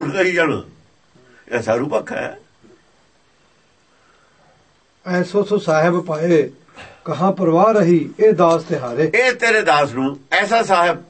ਝੂਠ ਕਹੀ ਜਾਣਾ, ਇਹ ਸਾਰੂ ਪੱਖ ਹੈ। ਐਸੋ ਸੋ ਸਾਹਿਬ ਪਾਏ ਕਹਾ ਪਰਵਾਹ ਰਹੀ, ਇਹ ਦਾਸ ਤਿਹਾਰੇ। ਇਹ ਤੇਰੇ ਦਾਸ ਨੂੰ ਐਸਾ ਸਾਹਿਬ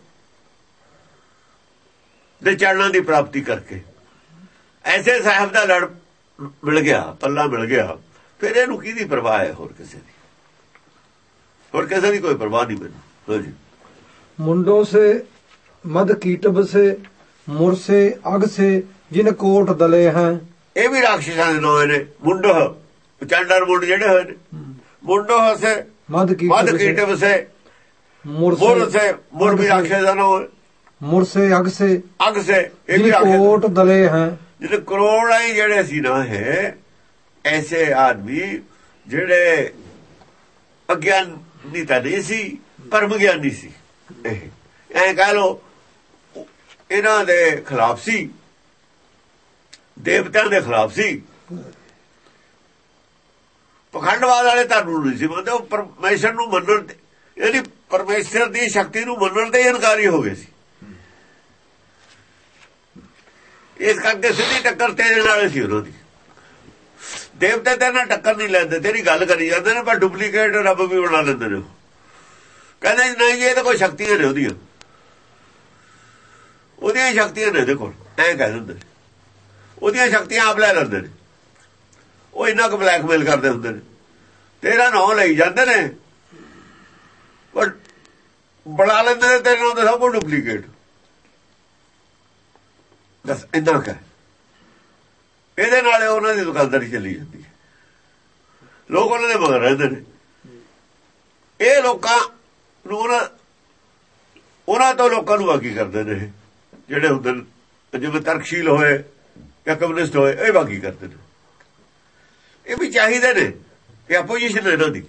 ਦੇ ਚਰਨਾਂ ਦੀ ਪ੍ਰਾਪਤੀ ਕਰਕੇ ਐਸੇ ਸਾਹਿਬ ਦਾ ਲੜ ਮਿਲ ਗਿਆ, ਪੱਲਾ ਮਿਲ ਗਿਆ, ਫਿਰ ਇਹਨੂੰ ਕਿਹਦੀ ਪਰਵਾਹ ਹੈ? ਹੋਰ ਕਿਸੇ ਦੀ, ਹੋਰ ਕਿਸੇ ਦੀ ਕੋਈ ਪਰਵਾਹ ਨਹੀਂ ਮੈਨੂੰ। ਹਾਂਜੀ, ਮੁੰਡੋ ਸੇ ਮਦ ਕੀਟਬ ਸੇ ਮੁਰਸੇ ਅਗ ਸੇ ਜਿਨ ਕੋਟ ਦਲੇ ਹੈ। ਇਹ ਵੀ ਰਾਖਸ਼ਾਂ ਦੇ ਨਾਂ ਨੇ। ਮੁੰਡੋ ਚੰਡਰ ਮੁੰਡ ਜਿਹੜੇ ਹੋਏ ਨੇ, ਮੁੰਡੋ ਸੇ ਮਦ ਕੀਟਬ ਸੇ ਮੁਰਸੇ, ਮੁਰ ਵੀ ਰਾਖਸ਼ ਦਾ ਨਾਮ, ਮੁਰਸੇ ਅਗ ਸੇ ਇਹ ਵੀ ਕੋਟ ਦਲੇ ਹੈ। ਜਿਹੜੇ ਕਰੋੜ ਹੀ ਜਿਹੜੇ ਸੀ ਨਾ, ਹੈ ਐਸੇ ਆਦਮੀ ਜਿਹੜੇ ਅਗਿਆਨੀ ਤਾਂ ਨਹੀਂ ਸੀ, ਪਰਮ ਗਿਆਨੀ ਸੀ। ਐਂ ਕਹਿ ਲੋ ਇਹਨਾਂ ਦੇ ਖਿਲਾਫ ਸੀ, ਦੇਵਤਿਆਂ ਦੇ ਖਿਲਾਫ ਸੀ, ਪਖੰਡਵਾਦ ਵਾਲੇ ਧਰਮ ਨੂੰ ਨਹੀਂ ਸੀ ਮੰਨਦੇ। ਉਹ ਪਰਮੇਸ਼ਰ ਨੂੰ ਮੰਨਣ ਤੇ, ਯਾਨੀ ਪਰਮੇਸ਼ਰ ਦੀ ਸ਼ਕਤੀ ਨੂੰ ਮੰਨਣ ਤੇ ਇਨਕਾਰੀ ਹੋ ਗਏ ਸੀ। ਇਸ ਕਰਕੇ ਸਿੱਧੀ ਟੱਕਰ ਤੇਰੇ ਨਾਲ ਸੀ ਉਹਨਾਂ ਦੀ। ਦੇਵਤੇ ਤੇਰੇ ਨਾਲ ਟੱਕਰ ਨਹੀਂ ਲੈਂਦੇ, ਤੇਰੀ ਗੱਲ ਕਰੀ ਜਾਂਦੇ ਨੇ, ਪਰ ਡੁਪਲੀਕੇਟ ਰੱਬ ਵੀ ਬਣਾ ਲੈਂਦੇ ਨੇ। ਕਹਿੰਦੇ ਨਹੀਂ ਜੀ ਇਹ ਤਾਂ ਕੋਈ ਸ਼ਕਤੀਆਂ ਨੇ ਉਹਦੀਆਂ ਸ਼ਕਤੀਆਂ ਨੇ ਇਹਦੇ ਕੋਲ, ਐਂ ਕਹਿ ਦਿੰਦੇ ਨੇ। ਉਹਦੀਆਂ ਸ਼ਕਤੀਆਂ ਆਪ ਲੈ ਲੈਂਦੇ ਨੇ। ਉਹ ਇੰਨਾ ਕੁ ਬਲੈਕਮੇਲ ਕਰਦੇ ਹੁੰਦੇ ਨੇ, ਤੇਰਾ ਨਾਂ ਲਈ ਜਾਂਦੇ ਨੇ, ਪਰ ਬਣਾ ਲੈਂਦੇ ਨੇ ਤੇਰੇ ਨਾਂ ਦਾ ਸਭ ਕੁਝ ਡੁਪਲੀਕੇਟ। ਬਸ ਇੰਨਾ ਕੁ ਇਹਦੇ ਨਾਲ ਉਹਨਾਂ ਦੀ ਦੁਕਾਨਦਾਰੀ ਚੱਲੀ ਜਾਂਦੀ ਹੈ। ਲੋਕ ਉਹਨਾਂ ਦੇ ਮਗਰ ਰਹਿੰਦੇ ਨੇ। ਇਹ ਲੋਕਾਂ ਨੂੰ ਉਹਨਾਂ ਤੋਂ ਲੋਕਾਂ ਨੂੰ ਬਾਕੀ ਕਰਦੇ ਨੇ, ਜਿਹੜੇ ਹੁੰਦੇ ਨੇ ਜਿਵੇਂ ਤਰਕਸ਼ੀਲ ਹੋਏ ਜਾਂ ਕਮਿਊਨਿਸਟ ਹੋਏ, ਇਹ ਬਾਕੀ ਕਰਦੇ ਨੇ। ਇਹ ਵੀ ਚਾਹੀਦੇ ਨੇ, ਇਹ ਆਪੋਜੀਸ਼ਨ ਹੈ ਇਹਨਾਂ ਦੀ।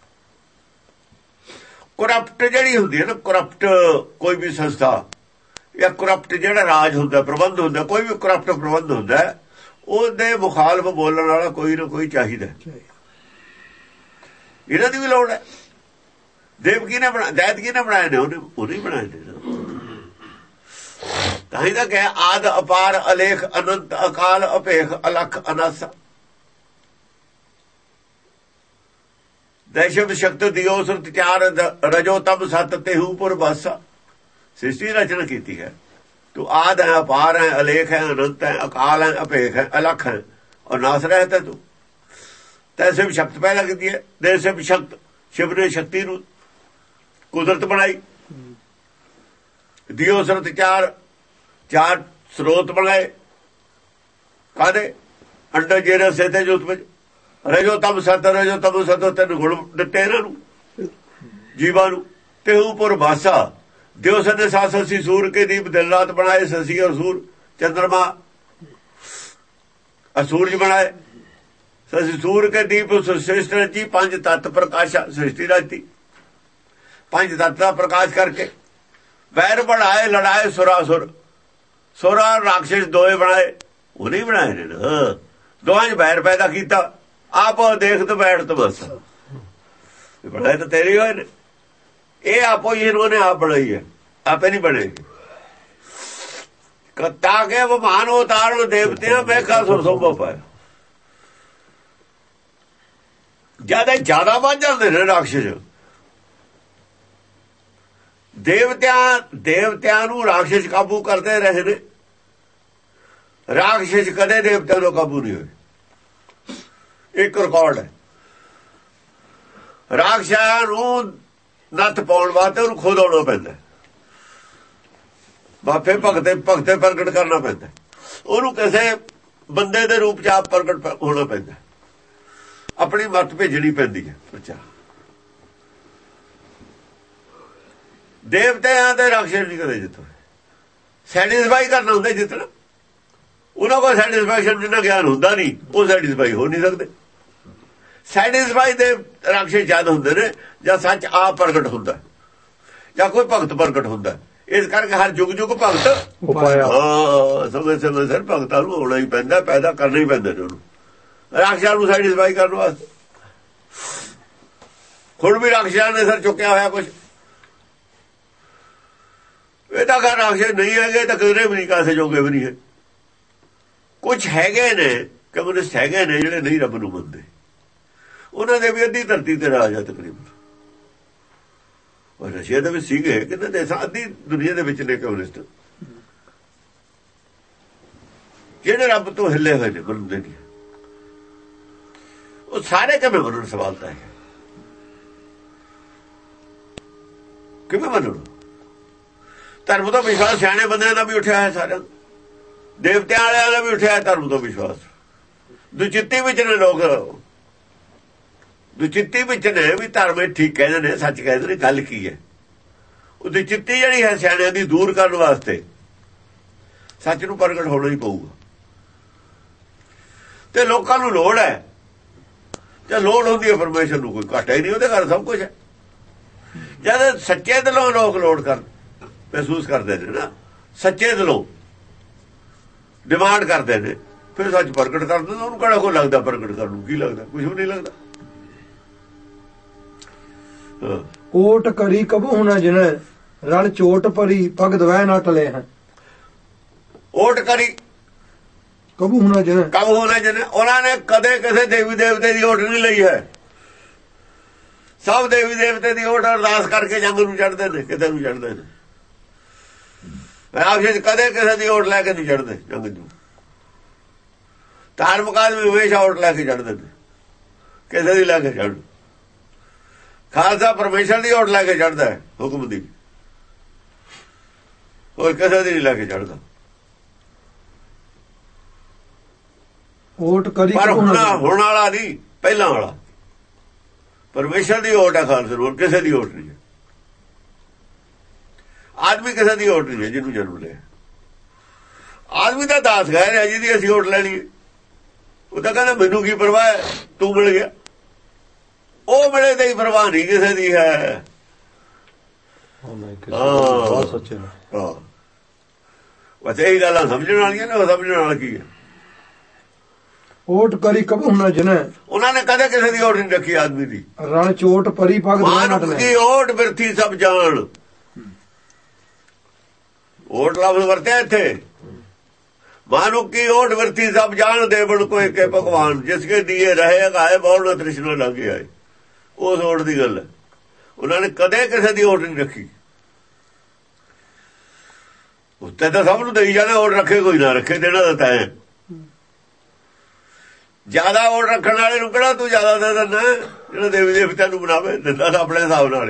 ਕਰਪਟ ਜਿਹੜੀ ਹੁੰਦੀ ਹੈ ਨਾ, ਕਰਪਟ ਕੋਈ ਵੀ ਸੰਸਥਾ ਜਾਂ ਕਰਪਟ ਜਿਹੜਾ ਰਾਜ ਹੁੰਦਾ, ਪ੍ਰਬੰਧ ਹੁੰਦਾ, ਕੋਈ ਵੀ ਕਰਪਟ ਪ੍ਰਬੰਧ ਹੁੰਦਾ, ਉਹਦੇ ਮੁਖਾਲਫ ਬੋਲਣ ਵਾਲਾ ਕੋਈ ਨਾ ਕੋਈ ਚਾਹੀਦਾ। ਇਹਨਾਂ ਦੀ ਵੀ ਲੋੜ ਹੈ। ਦੇਵ ਕੀ ਨੇ ਬਣਾਇਆ, ਦੈਤ ਕੀ ਨੇ ਬਣਾਏ ਨੇ? ਉਹਨੇ ਬਣਾਏ ਨੇ। ਤਾਂ ਹੀ ਤਾਂ ਕਿਹਾ ਆਦ ਅਪਾਰ ਅਲੇਖ ਅਨੰਤ ਅਕਾਲ ਅਭੇਖ ਅਲਖ ਅਨਾਸਾ। ਦੈਸ਼ਮ ਸ਼ਕਤ ਦਿਓ ਸੁਰਤ ਚਾਰ ਰਜੋ ਤਮ ਸਤ ਤੇਹੂ ਪੁਰ ਬਾਸਾ। ਸ੍ਰਿਸ਼ਟੀ ਰਚਨਾ ਕੀਤੀ ਹੈ। ਤੂੰ ਆਦ ਹੈ, ਅਪਾਰ ਹੈ, ਅਲੇਖ ਹੈ, ਅਨੰਤ ਹੈ, ਅਕਾਲ ਹੈ, ਅਭੇਖ ਹੈ, ਅਲਖ ਹੈ और नाश रहता तू। तैसे भी शक्ति पैदा की है, जैसे भी शक्ति शिव ने शक्ति कुदरत बनाई, दियो सरत चार चार स्रोत बनाए, कादे अंडा जेरा सेते जोत में रजो तम सत रजो तम सतो तेन गुण दिते इन्हां जीवां नूं ते ऊपर भाषा दियो सने सासी सूर के दीप दिन रात बनाए, शशि और सूर चंद्रमा सूरज बनाए, शशि सूर के दीप सृष्टि रची, पंज तत्त प्रकाशा सृष्टि रचती, पंज तत्त का प्रकाश करके वैर बढ़ाए लड़ाए सुरासुर, सुरा राक्षस दोए बनाए, वो नहीं बनाए ने दोहां च वैर पैदा किया, आप देख तो बैठ तो बस बनाए तो तेरे होए ने, ये आपो इन्होंने आप बनाई है, आपे नहीं बनेगी। ताके वो महान अवतारण देवतियां बेखा सुरसोबा पाया ज्यादा बढ़ जाते ने राक्षस। देवतियां नूं राक्षस काबू करते रहे ने, राक्षस कदे देवतियां नूं काबू नहीं हुए। एक रिकॉर्ड है, राक्षसां नूं नत्थ पाउण वास्ते उहनूं खुद आउणा पैंदा, बापे भगते प्रगट करना पैंदा, उहनूं किसे बंदे दे रूप च आप प्रगट होना पैंदा, अपनी मत भेजनी पैंदी है। अच्छा देवतियां ते राक्षस नहीं कदे जितो, सैटिस्फाई करना हुंदा जितना, उन्हां कोल सैटिस्फैक्शन जिन्ना ज्ञान हुंदा नहीं, वो सैटिस्फाई हो नहीं सकते। सैटिस्फाई दे राक्षस ज्यादा हुंदे ने जां सच आप प्रगट हुंदा जां कोई भगत प्रगट हुंदा। इस करके हर जुग जुग भगत समय समय सिर भगतां नूं होना ही पैंदा, पैदा करना ही पैंदा ने उहनूं राक्षसां नूं सैटिस्फाई करने वास्ते। हुण भी राक्षसां ने सिर चुक्या होया कुछ, ये तां घर राक्षस नहीं है, तां किधरे भी नहीं, कासे जोगे भी नहीं है। ਕੁਝ ਹੈਗੇ ਨੇ ਕਮਿਊਨਿਸਟ ਹੈਗੇ ਨੇ ਜਿਹੜੇ ਨਹੀਂ ਰੱਬ ਨੂੰ ਮੰਨਦੇ, ਉਹਨਾਂ ਦੇ ਵੀ ਅੱਧੀ ਧਰਤੀ ਤੇ ਰਾਜ ਆ ਤਕਰੀਬਨ। ਔਰ ਰਸ਼ੀਆ ਦੇ ਵਿੱਚ ਸੀਗੇ ਕਿੰਨੇ ਦੇਸ਼ਾਂ, ਅੱਧੀ ਦੁਨੀਆ ਦੇ ਵਿੱਚ ਨੇ ਕਮਿਊਨਿਸਟ ਜਿਹੜੇ ਰੱਬ ਤੋਂ ਹਿੱਲੇ ਹੋਏ ਨੇ, ਮੰਨਦੇ ਨਹੀਂ। ਉਹ ਸਾਰੇ ਕਿਵੇਂ ਮੰਨਣ? ਸਵਾਲ ਤਾਂ ਹੈ ਕਿਵੇਂ ਮੰਨਣ? ਧਰਮ ਤੋਂ ਵਿਸ਼ਵਾਸ ਸਿਆਣੇ ਬੰਦਿਆਂ ਦਾ ਵੀ ਉੱਠਿਆ ਹੈ, ਸਾਰਿਆਂ ਦੇਵਤਿਆਂ ਵਾਲਿਆਂ ਦਾ ਵੀ ਉੱਠਿਆ ਹੈ ਧਰਮ ਤੋਂ ਵਿਸ਼ਵਾਸ। ਦੁਚਿੱਤੀ ਵਿੱਚ ਨੇ ਲੋਕ, ਦੁਚਿੱਤੀ ਵਿੱਚ ਨੇ ਵੀ ਧਰਮ ਇਹ ਠੀਕ ਕਹਿੰਦੇ ਨੇ, ਸੱਚ ਕਹਿੰਦੇ ਨੇ। ਗੱਲ ਕੀ ਹੈ? ਉਹ ਦੁਚਿੱਤੀ ਜਿਹੜੀ ਹੈ ਸਿਆਣਿਆਂ ਦੀ ਦੂਰ ਕਰਨ ਵਾਸਤੇ ਸੱਚ ਨੂੰ ਪ੍ਰਗਟ ਹੋਣਾ ਹੀ ਪਊਗਾ। ਤੇ ਲੋਕਾਂ ਨੂੰ ਲੋੜ ਹੈ, ਜੇ ਲੋੜ ਹੁੰਦੀ ਹੈ ਪਰਮੇਸ਼ਰ ਨੂੰ ਕੋਈ ਘਾਟਾ ਹੀ ਨਹੀਂ, ਉਹਦੇ ਘਰ ਸਭ ਕੁਝ ਹੈ। ਜਦ ਸੱਚੇ ਦਿਲੋਂ ਲੋਕ ਲੋੜ ਮਹਿਸੂਸ ਕਰਦੇ ਨੇ ਨਾ, ਸੱਚੇ ਦਿਲੋਂ ਡਿਮਾਂਡ ਕਰਦੇ ਨੇ, ਫਿਰ ਸੱਚ ਪ੍ਰਗਟ ਕਰ ਦਿੰਦਾ। ਉਹਨੂੰ ਕਿਹੜਾ ਕੋਈ ਲੱਗਦਾ ਪ੍ਰਗਟ ਕਰਨ ਨੂੰ? ਕੀ ਲੱਗਦਾ? ਕੁਝ ਵੀ ਨਹੀਂ ਲੱਗਦਾ। ਓਟ ਕਰੀ ਕਬੂ ਹੋਣਾ ਜਿਨੇ ਰਣ ਚੋਟ ਭਰੀ ਪਗ ਦਵੈ ਨਾ ਟਲੇ ਹੈ। ਓਟ ਕਰੀ ਕਬੂ ਹੋਣਾ ਜਿਨੇ, ਕਬੂ ਹੋਣਾ ਜਿਨੇ, ਉਹਨਾਂ ਨੇ ਕਦੇ ਕਿਸੇ ਦੇਵੀ ਦੇਵਤੇ ਦੀ ਓਟ ਨਹੀਂ ਲਈ ਹੈ। ਸਭ ਦੇਵੀ ਦੇਵਤੇ ਦੀ ਓਟ ਅਰਦਾਸ ਕਰਕੇ ਜੰਗ ਨੂੰ ਚੜ੍ਹਦੇ ਨੇ, ਕਿਤੇ ਨੂੰ ਚੜ੍ਹਦੇ ਨੇ। ਆਪਸ ਕਦੇ ਕਿਸੇ ਦੀ ਓਟ ਲੈ ਕੇ ਨਹੀਂ ਚੜ੍ਹਦੇ ਜੰਗ ਨੂੰ। ਧਾਰਮਿਕ ਆਦਮੀ ਹਮੇਸ਼ਾ ਓਟ ਲੈ ਕੇ ਚੜ੍ਹਦੇ ਨੇ, ਕਿਸੇ ਦੀ ਲੈ ਕੇ ਚੜ੍ਹਨ। ਖਾਲਸਾ ਪਰਮੇਸ਼ਰ ਦੀ ਓਟ ਲੈ ਕੇ ਚੜ੍ਹਦਾ ਹੈ, ਹੁਕਮ ਦੀ, ਹੋਰ ਕਿਸੇ ਦੀ ਨਹੀਂ ਲੈ ਕੇ ਚੜ੍ਹਦਾ। ਓਟ ਕਰੀ ਪਰ ਹੁਣ ਵਾਲਾ ਨਹੀਂ, ਪਹਿਲਾਂ ਵਾਲਾ ਪਰਮੇਸ਼ਰ ਦੀ ਓਟ ਹੈ ਖਾਲਸੇ ਨੂੰ, ਕਿਸੇ ਦੀ ਓਟ ਨਹੀਂ ਹੈ। ਆਦਮੀ ਕਿਸੇ ਦੀ ਓਟ ਨਹੀਂ ਹੈ ਜਿਹਨੂੰ ਜਨਮ ਲਿਆ। ਆਦਮੀ ਦਾ ਦਾਸ ਗੈਰ ਹੈ ਜਿਹਦੀ ਅਸੀਂ ਓਟ ਲੈਣੀ ਹੈ। ਉਹ ਤਾਂ ਕਹਿੰਦਾ ਮੈਨੂੰ ਕੀ ਪਰਵਾਹ ਹੈ, ਤੂੰ ਮਿਲ ਗਿਆ। ਉਹ ਮਿਲੇ ਤੇ ਹੀ ਪਰਵਾਹ ਨਹੀਂ ਕਿਸੇ ਦੀ ਹੈ। ਬਸ ਇਹੀ ਗੱਲਾਂ ਸਮਝਣ ਵਾਲੀਆਂ ਨੇ। ਉਹ ਸਮਝਣ ਵਾਲਾ ਕੀ ਹੈ? ਓਟ ਕਰੀ ਕਬੂ ਹੋਣਾ ਜਿਨੇ, ਉਹਨਾਂ ਨੇ ਕਦੇ ਕਿਸੇ ਦੀ ਓਟ ਨਹੀਂ ਰੱਖੀ ਆਦਮੀ ਦੀ। ਰਣ ਚੋਟ ਭਰੀ ਪਗ ਮਾਨੁਖ ਕੀ ਓਟ ਬਿਰਥੀ ਸਭ ਜਾਣ। ਓਟ ਲਫ਼ਜ਼ ਵਰਤਿਆ ਇੱਥੇ। ਮਾਨੁਖ ਕੀ ਓਟ ਬਿਰਥੀ ਸਭ ਜਾਣ, ਦੇਵਨ ਕੋ ਏਕੇ ਭਗਵਾਨ, ਜਿਸ ਕੇ ਦੀਏ ਰਹੇ ਗਾਏ ਬੌੜ ਨਾ ਤ੍ਰਿਸ਼ਨਾ ਲੱਗੇ ਆਏ। ਉਸ ਓਟ ਦੀ ਗੱਲ ਹੈ। ਉਹਨਾਂ ਨੇ ਕਦੇ ਕਿਸੇ ਦੀ ਓਟ ਨਹੀਂ ਰੱਖੀ। ਉੱਤੇ ਤਾਂ ਸਭ ਨੂੰ ਦੇਈ ਜਾਣਾ, ਓਟ ਰੱਖੇ ਕੋਈ ਨਾ ਰੱਖੇ, ਦੇਣਾ ਤਾਂ ਤੈਂ। ਜ਼ਿਆਦਾ ਓਟ ਰੱਖਣ ਵਾਲੇ ਨੂੰ ਕਿਹੜਾ ਤੂੰ ਜ਼ਿਆਦਾ ਦੇ ਦਿੰਦਾ? ਜਿਹੜਾ ਦੇਵੀ ਦੇਵਤਿਆਂ ਨੂੰ ਬਣਾਵੇ ਦਿੰਦਾ ਤਾਂ ਆਪਣੇ ਹਿਸਾਬ ਨਾਲ।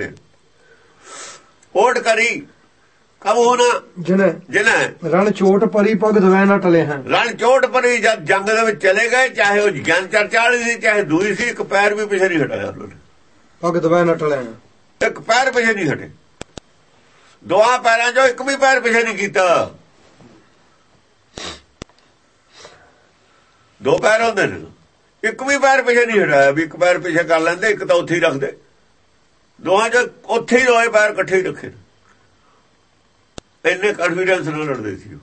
ਓਟ ਕਰੀ ਕਬ ਹੋਣਾ ਜਿਨੇ ਰਣ ਚੋਟ ਭਰੀ ਪਗ ਦਵੈ ਨਾ ਟਲੇ ਹੈ। ਰਣ ਚੋਟ ਭਰੀ ਜਦ ਜੰਗ ਦੇ ਵਿੱਚ ਚਲੇ ਗਏ, ਚਾਹੇ ਉਹ ਗਿਆਨ ਚਰਚਾ ਵਾਲੀ ਸੀ ਚਾਹੇ ਦੂਈ ਸੀ, ਇੱਕ ਪੈਰ ਵੀ ਪਿੱਛੇ ਨਹੀਂ ਹਟਾਇਆ ਉਹਨਾਂ ਨੇ। ਪਗ ਦਵੈ ਨਾ ਟਲੇ, ਇੱਕ ਪੈਰ ਪਿੱਛੇ ਨਹੀਂ ਹਟੇ। ਦੋਹਾਂ ਪੈਰਾਂ ਚੋਂ ਇੱਕ ਵੀ ਪੈਰ ਪਿੱਛੇ ਨਹੀਂ ਕੀਤਾ। ਦੋ ਪੈਰ ਹੁੰਦੇ ਨੇ, ਇੱਕ ਵੀ ਪੈਰ ਪਿੱਛੇ ਨਹੀਂ ਹਟਾਇਆ ਵੀ ਇੱਕ ਪੈਰ ਪਿੱਛੇ ਕਰ ਲੈਂਦੇ, ਇੱਕ ਤਾਂ ਉੱਥੇ ਹੀ ਰੱਖਦੇ। ਦੋਹਾਂ ਚ ਉੱਥੇ ਹੀ ਦੋਏ ਪੈਰ ਇਕੱਠੇ ਹੀ ਰੱਖੇ। ਇੰਨੇ ਕੌਨਫੀਡੈਂਸ ਨਾਲ ਲੜਦੇ ਸੀ।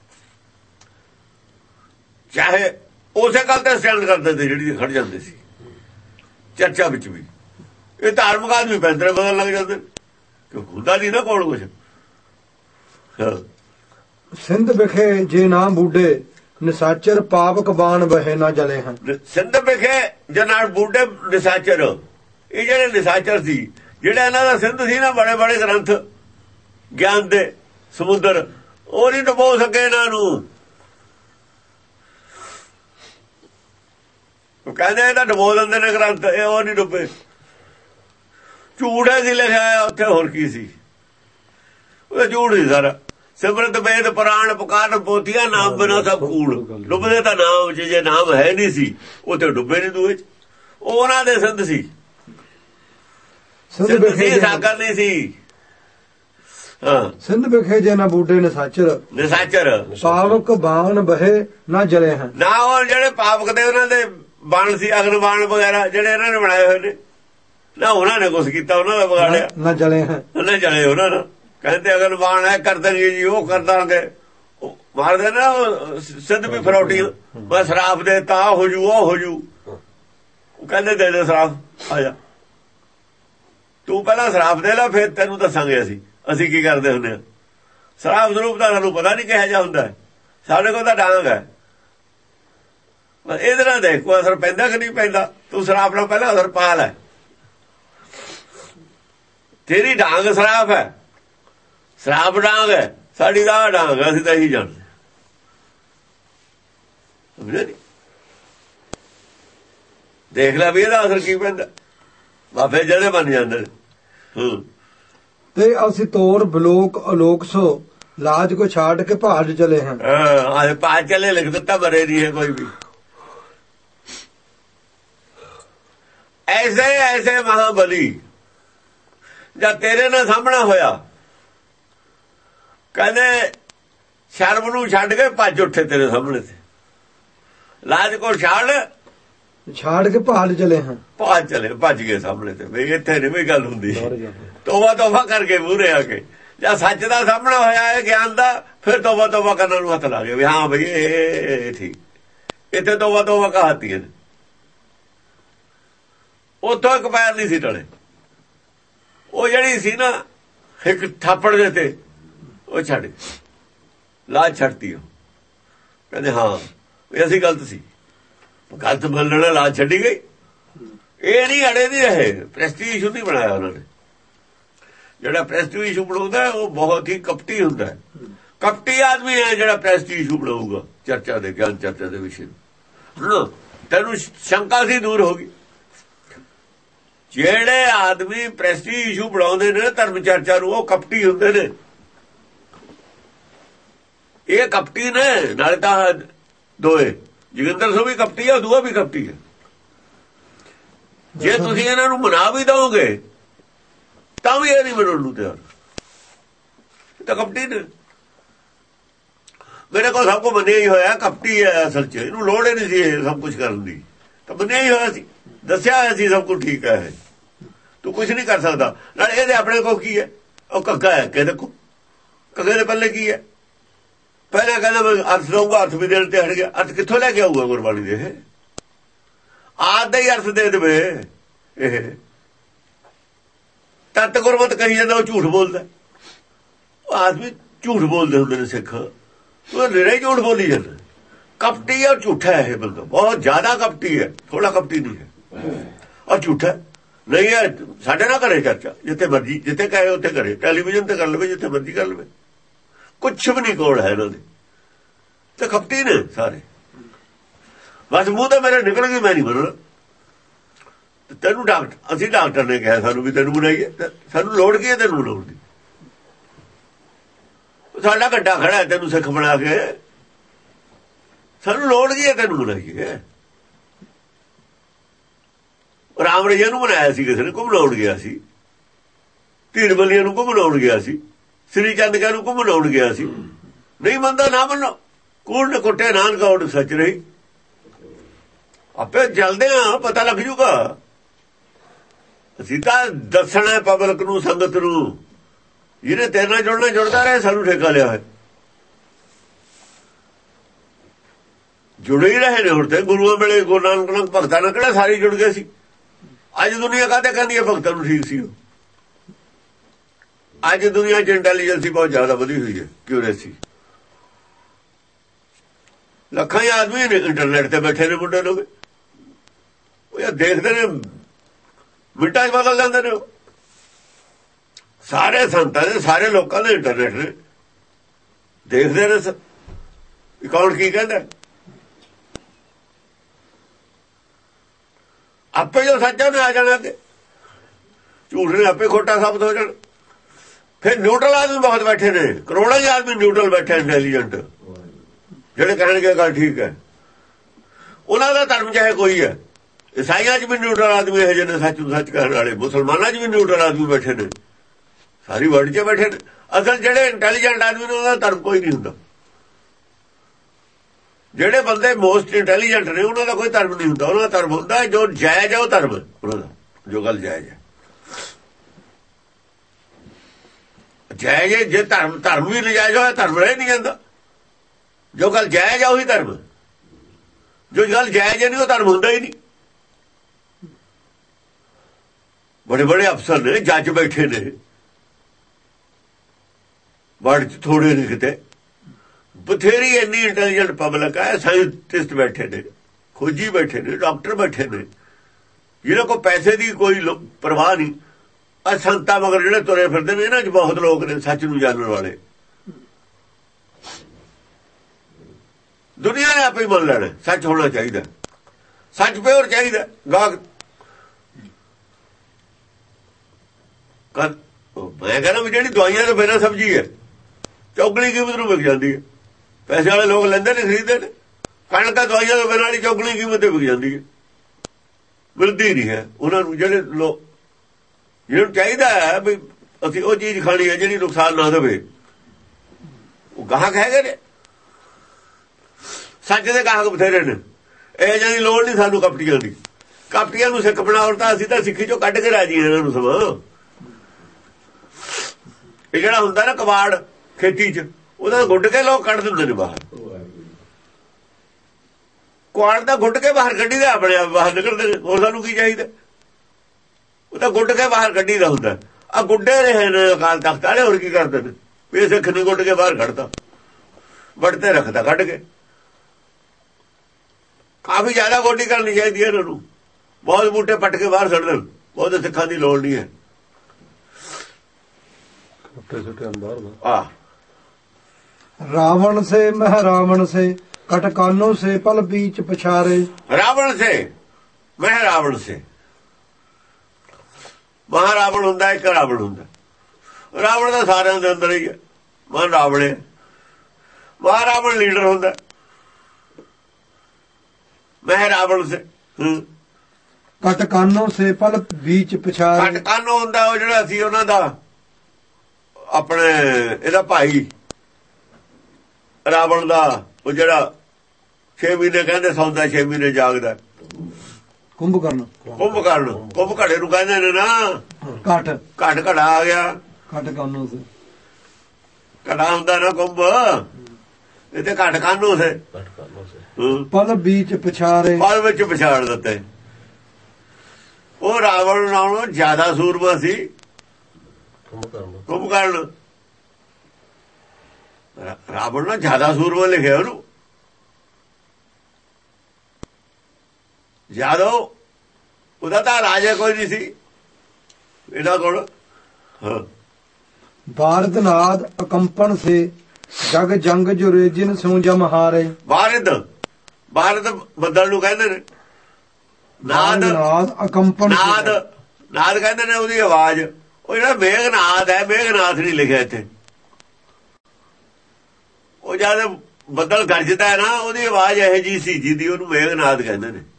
ਚਾਹੇ ਉਸੇ ਗੱਲ ਤੇ ਸਟੈਂਡ ਕਰਦੇ ਸੀ ਜਿਹੜੀ ਖੜ ਜਾਂਦੇ ਸੀ ਚਰਚਾ ਵਿੱਚ ਵੀ। ਇਹ ਧਾਰਮਿਕ ਆਦਮੀ ਪੈਂਤਰੇ ਬਦਲ ਲੱਗ ਜਾਂਦੇ, ਕਿਉਂ ਹੁੰਦਾ ਨਹੀਂ ਨਾ ਕੋਲ ਕੁਛ। ਸਿੰਧ ਵਿਖੇ ਜੇ ਨਾ ਬੂਢੇ ਨਿਸਾਚਰ ਪਾਪਕ ਬਾਣ ਬਹਿ ਨਾ ਜਲੇ ਹਨ। ਸਿੰਧ ਵਿਖੇ ਜੇ ਨਾ ਬੂਢੇ ਨਿਸਾਚਰ, ਇਹ ਜਿਹੜੇ ਨਿਸਾਚਰ ਸੀ, ਜਿਹੜਾ ਇਹਨਾਂ ਦਾ ਸਿੰਧ ਸੀ ਨਾ, ਬੜੇ ਬੜੇ ਗ੍ਰੰਥ ਗਿਆਨ ਦੇ ਸਮੁੰਦਰ, ਉਹ ਨਹੀਂ ਡੁਬੋ ਸਕੇ ਇਹਨਾਂ ਨੂੰ। ਉਹ ਕਹਿੰਦੇ ਇਹ ਤਾਂ ਡੁਬੋ ਦਿੰਦੇ ਨੇ ਗ੍ਰੰਥ, ਇਹ ਉਹ ਨਹੀਂ ਡੁੱਬੇ। ਝੂਠ ਸੀ ਲਿਖਿਆ ਉੱਥੇ, ਹੋਰ ਕੀ ਸੀ? ਉਹ ਝੂਠ ਸੀ ਸਾਰਾ। ਸਿਮਰਤ ਵੇਦ ਪੁਰਾਣ ਪੁਕਾਰ ਪੋਥੀਆਂ, ਨਾਮ ਬਿਨਾ ਸਭ ਕੂੜ। ਡੁੱਬਦੇ ਤਾਂ ਨਾਮ ਚ, ਜੇ ਨਾਮ ਹੈ ਨਹੀਂ ਸੀ ਉੱਥੇ ਡੁੱਬੇ ਨਹੀਂ ਦੂਏ ਚ। ਉਹ ਉਹਨਾਂ ਦੇ ਸਿੰਧ ਸੀ, ਸਿੰਧ ਸੀ, ਸਾਗਰ ਨਹੀਂ ਸੀ। ਸਿੰਧ ਵਿਖੇ ਜੇ ਨਾ ਬੂਢੇ ਨਿਸਾਚਰ ਪਾਵਕ ਬਾਣ ਬਹੇ ਨਾ ਜਲੇ ਹਨ। ਨਾ ਉਹ ਜਿਹੜੇ ਪਾਵਕ ਦੇ ਉਹਨਾਂ ਦੇ ਬਾਣ ਸੀ, ਅਗਨ ਬਾਣ ਵਗੈਰਾ ਜਿਹੜੇ ਇਹਨਾਂ ਨੇ ਬਣਾਏ ਹੋਏ ਨੇ, ਨਾ ਉਹਨਾਂ ਨੇ ਕੁਛ ਕੀਤਾ, ਉਹਨਾਂ ਦਾ ਵਿਗਾੜਿਆ ਨਾ ਜਲੇ ਹਨ। ਨਾ ਜਲੇ ਉਹਨਾਂ ਨੂੰ। ਕਹਿੰਦੇ ਅਗਨ ਬਾਣ ਹੈ ਕਰ ਦੇਣਗੇ ਜੀ, ਉਹ ਕਰ ਦਾਂਗੇ, ਮਾਰਦੇ ਨਾ ਸਿੰਧ ਵੀ ਫਰੌਟੀ। ਬਸ ਸ਼ਰਾਬ ਦੇ ਤਾਂ ਹੋ ਜੂ, ਉਹ ਹੋ ਜੂ। ਉਹ ਕਹਿੰਦੇ ਦੇ ਦੇ ਸ਼ਰਾਬ, ਆ ਜਾ ਤੂੰ ਪਹਿਲਾਂ ਸ਼ਰਾਬ ਦੇ ਲੈ, ਫਿਰ ਤੈਨੂੰ ਦੱਸਾਂਗੇ ਅਸੀਂ ਕੀ ਕਰਦੇ ਹੁੰਦੇ ਹਾਂ। ਸ਼ਰਾਬ ਸਰੂਪ ਦਾ ਸਾਨੂੰ ਪਤਾ ਨਹੀਂ ਕਿਹੋ ਜਿਹਾ ਹੁੰਦਾ। ਸਾਡੇ ਕੋਲ ਤਾਂ ਡਾਂਗ ਹੈ, ਇਹਦੇ ਨਾਲ ਦੇਖ ਕੋਈ ਅਸਰ ਪੈਂਦਾ ਕਿ ਨਹੀਂ ਪੈਂਦਾ। ਤੂੰ ਸ਼ਰਾਬ ਨਾਲ ਪਹਿਲਾਂ ਅਸਰ ਪਾ ਲੈ। ਤੇਰੀ ਡਾਂਗ ਸ਼ਰਾਬ ਹੈ, ਸ਼ਰਾਬ ਡਾਂਗ ਹੈ, ਸਾਡੀ ਦਾ ਡਾਂਗ, ਅਸੀਂ ਤਾਂ ਇਹੀ ਜਾਣਦੇ। ਦੇਖ ਲੈ ਵੀ ਇਹਦਾ ਅਸਰ ਕੀ ਪੈਂਦਾ। ਬਾਬੇ ਜਿਹੜੇ ਬਣ ਜਾਂਦੇ ਨੇ। ਤੇ ਅਸੀਂ ਤੋਰ ਬਲੋਕ ਅਲੋਕ ਸੋ ਲਾਜ ਕੋ ਛਾੜ ਕੇ ਪਹਾੜ ਚਲੇ ਹਨ। ਪਹਾੜ ਚਲੇ ਲਿਖ ਦਿੱਤਾ, ਮਰੇ ਨਹੀਂ ਹੈ ਕੋਈ ਵੀ। ਐਸੇ ਐਸੇ ਮਹਾਬਲੀ ਜਦ ਤੇਰੇ ਨਾਲ ਸਾਹਮਣਾ ਹੋਇਆ, ਕਹਿੰਦੇ ਸ਼ਰਮ ਨੂੰ ਛੱਡ ਕੇ ਭੱਜ ਉੱਠੇ ਤੇਰੇ ਸਾਹਮਣੇ ਤੇ। ਲਾਜ ਕੋ ਛਾੜ ਕੇ ਪਹਾੜ ਚਲੇ ਹਨ। ਪਹਾੜ ਚਲੇ, ਭੱਜ ਗਏ ਸਾਹਮਣੇ ਤੇ। ਵੀ ਇੱਥੇ ਨਹੀਂ ਕੋਈ ਗੱਲ ਹੁੰਦੀ। ਤੋਬਾ ਕਰਕੇ ਮੂਹਰੇ ਆ ਕੇ ਜਾਂ ਸੱਚ ਦਾ ਸਾਹਮਣਾ ਹੋਇਆ ਹੈ ਗਿਆਨ ਦਾ, ਫਿਰ ਤੋਬਾ ਕਰਨ ਨੂੰ ਹੱਥ ਲਾ ਗਏ ਵੀ ਹਾਂ ਬਈ ਇਹ ਠੀਕ। ਇੱਥੇ ਤੋਬਾ ਕਹਾਤੀਆਂ ਨੇ। ਉੱਥੋਂ ਇੱਕ ਪੈਰ ਨਹੀਂ ਸੀ ਟਲੇ। ਉਹ ਜਿਹੜੀ ਸੀ ਨਾ ਇੱਕ ਥਾਪੜ ਦੇ ਤੇ ਉਹ ਛੱਡ ਲਾਜ ਛੱਡਤੀ। ਉਹ ਕਹਿੰਦੇ ਹਾਂ ਵੀ ਅਸੀਂ ਗਲਤ ਸੀ, ਗਲਤ ਮੰਨਣਾ, ਲਾਜ ਛੱਡੀ ਗਈ। ਇਹ ਨਹੀਂ ਅੜੇ ਨਹੀਂ ਰਹੇ। ਪ੍ਰੈਸਟੀਜ ਇਸ਼ੂ ਨਹੀਂ ਬਣਾਇਆ ਉਹਨਾਂ ਨੇ। ਜਿਹੜਾ ਪ੍ਰੈਸਟੀਜ ਇਸ਼ੂ ਬਣਾਉਂਦਾ ਉਹ ਬਹੁਤ ਹੀ ਕਪਟੀ ਹੁੰਦਾ ਹੈ। ਕਪਟੀ ਆਦਮੀ ਹੈ ਜਿਹੜਾ ਪ੍ਰੈਸਟੀਜ ਇਸ਼ੂ ਬਣਾਊਗਾ ਚਰਚਾ ਦੇ, ਗਿਆਨ ਚਰਚਾ ਦੇ ਵਿਸ਼ੇ ਨੂੰ। ਤੈਨੂੰ ਸ਼ੰਕਾ ਸੀ ਦੂਰ ਹੋ ਗਈ। ਜਿਹੜੇ ਆਦਮੀ ਪ੍ਰੈਸਟੀਜ ਇਸ਼ੂ ਬਣਾਉਂਦੇ ਨੇ ਧਰਮ ਚਰਚਾ ਨੂੰ, ਉਹ ਕਪਟੀ ਹੁੰਦੇ ਨੇ। ਇਹ ਕਪਟੀ ਨੇ। ਨਾਲੇ ਤਾਂ ਦੋਏ, ਜੋਗਿੰਦਰ ਸਿੰਘ ਵੀ ਕਪਟੀ ਹੈ, ਦੂਆ ਵੀ ਕਪਟੀ ਹੈ। ਜੇ ਤੁਸੀਂ ਇਹਨਾਂ ਨੂੰ ਮਨਾ ਵੀ ਦਓਗੇ ਤਾਂ ਵੀ ਇਹ ਨਹੀਂ ਮੰਨਣ ਨੂੰ ਤਿਆਰ। ਤਾਂ ਕਪਟੀ ਨੇ। ਮੇਰੇ ਕੋਲ ਸਭ ਕੁਝ ਮੰਨਿਆ ਹੀ ਹੋਇਆ ਕਪਟੀ ਹੈ ਅਸਲ 'ਚ। ਇਹਨੂੰ ਲੋੜ ਹੀ ਨਹੀਂ ਸੀ ਇਹ ਸਭ ਕੁਝ ਕਰਨ ਦੀ। ਤਾਂ ਮੰਨਿਆ ਹੀ ਹੋਇਆ ਸੀ, ਦੱਸਿਆ ਹੋਇਆ ਸੀ ਸਭ ਕੁਝ ਠੀਕ ਹੈ। ਤੂੰ ਕੁਝ ਨਹੀਂ ਕਰ ਸਕਦਾ। ਨਾਲ ਇਹਦੇ ਆਪਣੇ ਕੋਲ ਕੀ ਹੈ? ਉਹ ਕੱਗਾ ਹੈ ਕਿ ਦੇਖੋ ਕੱਗੇ ਦੇ ਪੱਲੇ ਕੀ ਹੈ। ਪਹਿਲਾਂ ਕਹਿੰਦਾ ਮੈਂ ਅਰਥ ਦਊਂਗਾ, ਅਰਥ ਵੀ ਦੇਣ ਤੇ ਹਟ ਗਿਆ। ਅਰਥ ਕਿੱਥੋਂ ਲੈ ਕੇ ਆਊਗਾ ਗੁਰਬਾਣੀ ਦੇ? ਆਦ ਦਾ ਹੀ ਅਰਥ ਦੇ ਦੇਵੇ। ਇਹ ਤਤ ਗੁਰਮਤ ਕਹੀ ਜਾਂਦਾ, ਉਹ ਝੂਠ ਬੋਲਦਾ। ਉਹ ਆਦਮੀ ਝੂਠ ਬੋਲਦੇ ਹੁੰਦੇ ਨੇ ਸਿੱਖ। ਉਹ ਨਿਰੇ ਝੂਠ ਬੋਲੀ ਜਾਂਦਾ। ਕਪਟੀ ਹੈ, ਝੂਠਾ ਹੈ ਇਹ ਬੰਦਾ। ਬਹੁਤ ਜ਼ਿਆਦਾ ਕਪਟੀ ਹੈ, ਥੋੜਾ ਕਪਟੀ ਨਹੀਂ ਹੈ। ਔਰ ਝੂਠਾ ਨਹੀਂ ਹੈ। ਸਾਡੇ ਨਾਲ ਕਰੇ ਚਰਚਾ, ਜਿੱਥੇ ਮਰਜੀ, ਜਿੱਥੇ ਕਹੇ ਉੱਥੇ ਕਰੇ। ਟੈਲੀਵਿਜ਼ਨ ਤੇ ਕਰ ਲਵੇ, ਜਿੱਥੇ ਮਰਜੀ ਕਰ ਲਵੇ। ਕੁਛ ਵੀ ਨਹੀਂ ਕੋਲ ਹੈ ਇਹਨਾਂ ਦੇ। ਤੇ ਕਪਟੀ ਨੇ ਸਾਰੇ। ਬਸ ਮੂੰਹ ਤਾਂ ਮੇਰੇ ਨਿਕਲ ਗਈ, ਮੈਂ ਨਹੀਂ ਮੰਨਣਾ। ਤੈਨੂੰ ਡਾਕਟਰ, ਅਸੀਂ ਡਾਕਟਰ ਨੇ ਕਿਹਾ ਸਾਨੂੰ ਵੀ ਤੈਨੂੰ ਬਣਾਈਏ। ਸਾਨੂੰ ਲੋੜ ਕੀ ਹੈ? ਤੈਨੂੰ ਲੋੜ ਦੀ। ਸਾਡਾ ਗੱਡਾ ਖੜਾ ਹੈ ਤੈਨੂੰ ਸਿੱਖ ਬਣਾ ਕੇ। ਸਾਨੂੰ ਲੋੜ ਕੀ ਹੈ ਤੈਨੂੰ ਬਣਾਈਏ? ਰਾਮ ਰਈਆ ਨੂੰ ਬਣਾਇਆ ਸੀ ਕਿਸੇ ਨੇ, ਘੁੰਮਣਾਉਣ ਗਿਆ ਸੀ। ਧੀਰ ਬੱਲੀਆਂ ਨੂੰ ਘੁੰਮਣਾਉਣ ਗਿਆ ਸੀ। ਸ੍ਰੀ ਚੰਦਕਾ ਨੂੰ ਘੁੰਮਣਾਉਣ ਗਿਆ ਸੀ। ਨਹੀਂ ਮੰਨਦਾ ਨਾ ਮੰਨੋ। ਕੂੜ ਨੇ ਕੁੱਟੇ ਨਾਨਕਾ ਉਡ ਸੱਚ ਰਹੀ। ਆਪੇ ਜਲਦੇ ਆ, ਪਤਾ ਲੱਗ ਜੂਗਾ। ਅਸੀਂ ਤਾਂ ਦੱਸਣਾ ਪਬਲਿਕ ਨੂੰ, ਸੰਗਤ ਨੂੰ। ਜਿਹਨੇ ਤੇਰੇ ਨਾਲ ਜੁੜਨਾ ਜੁੜਦਾ ਰਹੇ। ਸਾਨੂੰ ਠੇਕਾ ਲਿਆ ਹੈ, ਜੁੜੇ ਹੀ ਰਹੇ ਨੇ। ਹੁਣ ਤੇ ਗੁਰੂਆਂ ਵੇਲੇ ਗੁਰੂ ਨਾਨਕ ਭਗਤਾਂ ਨਾਲ ਕਿਹੜਾ ਸਾਰੇ ਜੁੜ ਗਏ ਸੀ? ਅੱਜ ਦੁਨੀਆ ਕਾਹਤੇ ਕਹਿੰਦੀ ਹੈ ਭਗਤਾਂ ਨੂੰ ਠੀਕ ਸੀ? ਅੱਜ ਦੁਨੀਆ 'ਚ ਇੰਟੈਲੀਜੈਂਸੀ ਬਹੁਤ ਜ਼ਿਆਦਾ ਵਧੀ ਹੋਈ ਹੈ, ਕਿਊਰੇਸੀ। ਲੱਖਾਂ ਆਦਮੀ ਨੇ ਇੰਟਰਨੈਟ ਤੇ ਬੈਠੇ ਨੇ ਮੁੰਡੇ ਲੋਕ। ਉਹ ਯਾਰ ਦੇਖਦੇ ਨੇ, ਮਿੰਟਾਂ 'ਚ ਬਦਲ ਜਾਂਦੇ ਨੇ। ਸਾਰੇ ਸੰਤਾਂ ਦੇ, ਸਾਰੇ ਲੋਕਾਂ ਦੇ ਇੰਟਰਨੈਟ ਨੇ, ਦੇਖਦੇ ਨੇ ਕੌਣ ਕੀ ਕਹਿੰਦਾ। ਆਪੇ ਜੋ ਸੱਚਾ ਨੇ ਆ ਜਾਣਾ, ਤੇ ਝੂਠ ਨੇ ਆਪੇ ਖੋਟਾ ਸਾਬਤ ਹੋ ਜਾਣਾ। ਫਿਰ ਨਿਊਟਰਲ ਆਦਮੀ ਬਹੁਤ ਬੈਠੇ ਨੇ, ਕਰੋੜਾਂ ਹੀ ਆਦਮੀ ਨਿਊਟਰਲ ਬੈਠੇ, ਇੰਟੈਲੀਜੈਂਟ, ਜਿਹੜੇ ਕਹਿਣਗੇ ਗੱਲ ਠੀਕ ਹੈ। ਉਹਨਾਂ ਦਾ ਧਰਮ ਚਾਹੇ ਕੋਈ ਹੈ। ਈਸਾਈਆਂ 'ਚ ਵੀ ਨਿਊਟਰਲ ਆਦਮੀ ਇਹ ਜਿਹੇ ਸੱਚ ਨੂੰ ਸੱਚ ਕਹਿਣ ਵਾਲੇ। ਮੁਸਲਮਾਨਾਂ 'ਚ ਵੀ ਨਿਊਟਰਲ ਆਦਮੀ ਬੈਠੇ ਨੇ, ਸਾਰੀ ਵਰਲਡ 'ਚ ਬੈਠੇ ਨੇ। ਅਸਲ ਜਿਹੜੇ ਇੰਟੈਲੀਜੈਂਟ ਆਦਮੀ ਨੇ ਉਹਨਾਂ ਦਾ ਧਰਮ ਕੋਈ ਨਹੀਂ ਹੁੰਦਾ। ਜਿਹੜੇ ਬੰਦੇ ਮੋਸਟ ਇੰਟੈਲੀਜੈਂਟ ਨੇ ਉਹਨਾਂ ਦਾ ਕੋਈ ਧਰਮ ਨਹੀਂ ਹੁੰਦਾ। ਉਹਨਾਂ ਦਾ ਧਰਮ ਹੁੰਦਾ ਜੋ ਜਾਇਜ਼ ਹੈ, ਉਹ ਧਰਮ ਉਹਨਾਂ ਦਾ, ਜੋ ਗੱਲ ਜਾਇਜ਼ ਹੈ। ਜਾਇਜ਼ ਜੇ ਧਰਮ ਵੀ ਨਜਾਇਜ਼ ਹੋਇਆ, ਧਰਮ ਰਹਿ ਨਹੀਂ ਜਾਂਦਾ। ਜੋ ਗੱਲ ਜਾਇਜ਼ ਆ ਉਹੀ ਧਰਮ। ਜੋ ਗੱਲ ਜਾਇਜ਼ ਨਹੀਂ ਉਹ ਧਰਮ ਹੁੰਦਾ ਹੀ ਨਹੀਂ। ਬੜੇ ਬੜੇ ਅਫਸਰ ਨੇ, ਜੱਜ ਬੈਠੇ ਨੇ, ਵਰਡ 'ਚ ਥੋੜੇ ਨੇ ਕਿਤੇ। ਬਥੇਰੀ ਇੰਨੀ ਇੰਟੈਲੀਜੈਂਟ ਪਬਲਿਕ ਹੈ, ਸਾਇੰਟਿਸਟ ਬੈਠੇ ਨੇ, ਖੋਜੀ ਬੈਠੇ ਨੇ, ਡਾਕਟਰ ਬੈਠੇ ਨੇ, ਜਿਹਨਾਂ ਕੋਲ ਪੈਸੇ ਦੀ ਕੋਈ ਪਰਵਾਹ ਨਹੀਂ। ਆ ਸੰਤਾਂ ਮਗਰ ਜਿਹੜੇ ਤੁਰੇ ਫਿਰਦੇ ਨੇ, ਇਹਨਾਂ 'ਚ ਬਹੁਤ ਲੋਕ ਨੇ ਸੱਚ ਨੂੰ ਜਾਣਨ ਵਾਲੇ। ਦੁਨੀਆ ਨੇ ਆਪੇ ਮੰਨ ਲੈਣਾ ਸੱਚ ਹੋਣਾ ਚਾਹੀਦਾ, ਸੱਚ ਪਿਓਰ ਚਾਹੀਦਾ। ਗਾਹਕ ਮੈਂ ਕਹਿੰਦਾ ਵੀ ਜਿਹੜੀ ਦਵਾਈਆਂ ਤੋਂ ਬਿਨਾਂ ਸਬਜ਼ੀ ਹੈ ਚੌਗਣੀ ਕੀਮਤ ਨੂੰ ਵਿਕ ਜਾਂਦੀ ਹੈ। ਪੈਸੇ ਵਾਲੇ ਲੋਕ ਲੈਂਦੇ ਨੇ, ਖਰੀਦਦੇ ਨੇ। ਕਣਕ ਦਵਾਈਆਂ ਤੋਂ ਬਿਨਾਂ ਵਾਲੀ ਚੌਗਣੀ ਕੀਮਤ ਤੇ ਵਿਕ ਜਾਂਦੀ ਹੈ, ਮਿਲਦੀ ਨਹੀਂ ਹੈ ਉਹਨਾਂ ਨੂੰ। ਜਿਹੜੇ ਲੋਕ ਜਿਹਨੂੰ ਚਾਹੀਦਾ ਹੈ ਵੀ ਅਸੀਂ ਉਹ ਚੀਜ਼ ਖਾਣੀ ਹੈ ਜਿਹੜੀ ਨੁਕਸਾਨ ਨਾ ਦੇਵੇ, ਉਹ ਗਾਹਕ ਹੈਗੇ ਨੇ। ਸੱਚ ਦੇ ਗਾਹਕ ਬਥੇਰੇ ਨੇ। ਇਹ ਜਿਹੀ ਲੋੜ ਨਹੀਂ ਸਾਨੂੰ ਕਪਟੀਆਂ ਦੀ। ਕਪਟੀਆਂ ਨੂੰ ਸਿੱਖ ਬਣਾਉਣ ਤਾਂ ਅਸੀਂ ਤਾਂ ਸਿੱਖੀ ਚੋਂ ਕੱਢ ਕੇ ਰਾਜੀ ਇਹਨਾਂ ਨੂੰ ਸਮਾਂ। ਇਹ ਜਿਹੜਾ ਹੁੰਦਾ ਨਾ ਕਬਾੜ ਖੇਤੀ 'ਚ, ਉਹਦਾ ਗੁੱਡ ਕੇ ਲੋਕ ਕੱਢ ਦਿੰਦੇ ਨੇ ਬਾਹਰ। ਕੁਆੜ ਦਾ ਗੁੱਡ ਕੇ ਬਾਹਰ ਕੱਢੀ ਦਾ, ਆਪਣੇ ਆਪ ਬਾਹਰ ਨਿਕਲਦੇ ਨੇ। ਹੋਰ ਸਾਨੂੰ ਕੀ ਚਾਹੀਦਾ? ਉਹਦਾ ਗੁੱਡ ਕੇ ਬਾਹਰ ਕੱਢੀ ਦਾ ਹੁੰਦਾ। ਆ ਗੁੱਡੇ ਰਹੇ ਨੇ ਅਕਾਲ ਤਖਤ ਵਾਲੇ, ਹੋਰ ਕੀ ਕਰਦੇ ਨੇ? ਵੀ ਸਿੱਖ ਨੇ ਗੁੱਡ ਕੇ ਬਾਹਰ ਕੱਢਦਾ, ਵੱਢ ਰੱਖਦਾ ਕੱਢ ਕੇ। ਕਾਫੀ ਜ਼ਿਆਦਾ ਗੋਡੀ ਕਰਨੀ ਚਾਹੀਦੀ ਹੈ ਇਹਨਾਂ ਨੂੰ। ਬਹੁਤ ਬੂਟੇ ਪੱਟ ਕੇ ਬਾਹਰ ਛੱਡ ਦੇਣ, ਬਹੁਤ ਸਿੱਖਾਂ ਦੀ ਲੋੜ ਨਹੀਂ ਹੈ। रावण से मह रावण से कटकानों से पल बीच पछारे। रावण से मह रावण से महारावण ਹੁੰਦਾ, ਇੱਕ ਰਾਵਣ ਹੁੰਦਾ। ਰਾਵਣ ਦਾ ਸਾਰਿਆਂ ਦੇ ਅੰਦਰ ਹੀ ਹੈ। ਮਹਾਂ ਰਾਵਣ ਹੈ, ਮਹਾਰਾਵਣ ਲੀਡਰ ਹੁੰਦਾ। ਮਹ ਰਾਵਣ ਸੇ ਕਟਕਾਨੋਂ ਸੇ ਪਲ बीच पछारे। ਕਟਕਾਨੋਂ ਹੁੰਦਾ ਉਹ ਜਿਹੜਾ ਸੀ ਉਹਨਾਂ ਦਾ ਆਪਣੇ ਇਹਦਾ ਭਾਈ ਰਾਵਣ ਦਾ, ਉਹ ਜਿਹੜਾ 6 ਮਹੀਨੇ ਕਹਿੰਦੇ ਸੌਂਦਾ, 6 ਮਹੀਨੇ ਜਾਗਦਾ। ਕੁੰਭਕਰਨ ਕੁੰਭ ਘੜੇ ਨੂੰ ਕਹਿੰਦੇ ਨੇ ਨਾ। ਘਟ ਘੜਾ ਆ ਗਿਆ। ਕਟਕਾਨੋਂ ਸੇ ਘੜਾ ਹੁੰਦਾ ਨਾ ਕੁੰਭ, ਇਹ ਤੇ ਕਟਕਾਨੋਂ ਸੇ ਪਲ बीच पछारे। ਪਲ ਵਿੱਚ ਪਛਾੜ ਦਿੱਤੇ। ਉਹ ਰਾਵਣ ਨਾਲੋਂ ਜ਼ਿਆਦਾ ਸੂਰਮਾ ਸੀ ਕੁੰਭਕਰਨ। ਰਾਵਣ ਨਾਲ ਜ਼ਿਆਦਾ ਸੂਰਮਾ ਲਿਖਿਆ ਉਹਨੂੰ। ਜ਼ਿਆਦਾ ਉਹਦਾ ਤਾਂ ਰਾਜਾ ਕੋਈ ਨਹੀਂ ਸੀ ਇਹਨਾਂ ਕੋਲ। ਬਾਰਦ ਨਾਦ ਅਕੰਪਨ ਸੇ ਜਗ ਜੰਗ ਜੁਰੇ ਜਿਨ ਸੂ ਜਮ ਹਾਰੇ। ਬਾਰਦ ਬੱਦਲ ਨੂੰ ਕਹਿੰਦੇ ਨੇ। ਨਾਦ ਅਕੰਪਨ, ਨਾਦ ਕਹਿੰਦੇ ਨੇ ਉਹਦੀ ਆਵਾਜ਼। ਉਹ ਜਿਹੜਾ ਮੇਘਨਾਦ ਹੈ, ਮੇਘਨਾਥ ਨਹੀਂ ਲਿਖਿਆ ਇੱਥੇ। ਉਹ ਜਦ ਬੱਦਲ ਗਰਜਦਾ ਹੈ ਨਾ, ਉਹਦੀ ਆਵਾਜ਼ ਇਹੋ ਜਿਹੀ ਸੀ ਜਿਹਦੀ ਉਹਨੂੰ ਮੇਘਨਾਦ ਕਹਿੰਦੇ ਨੇ।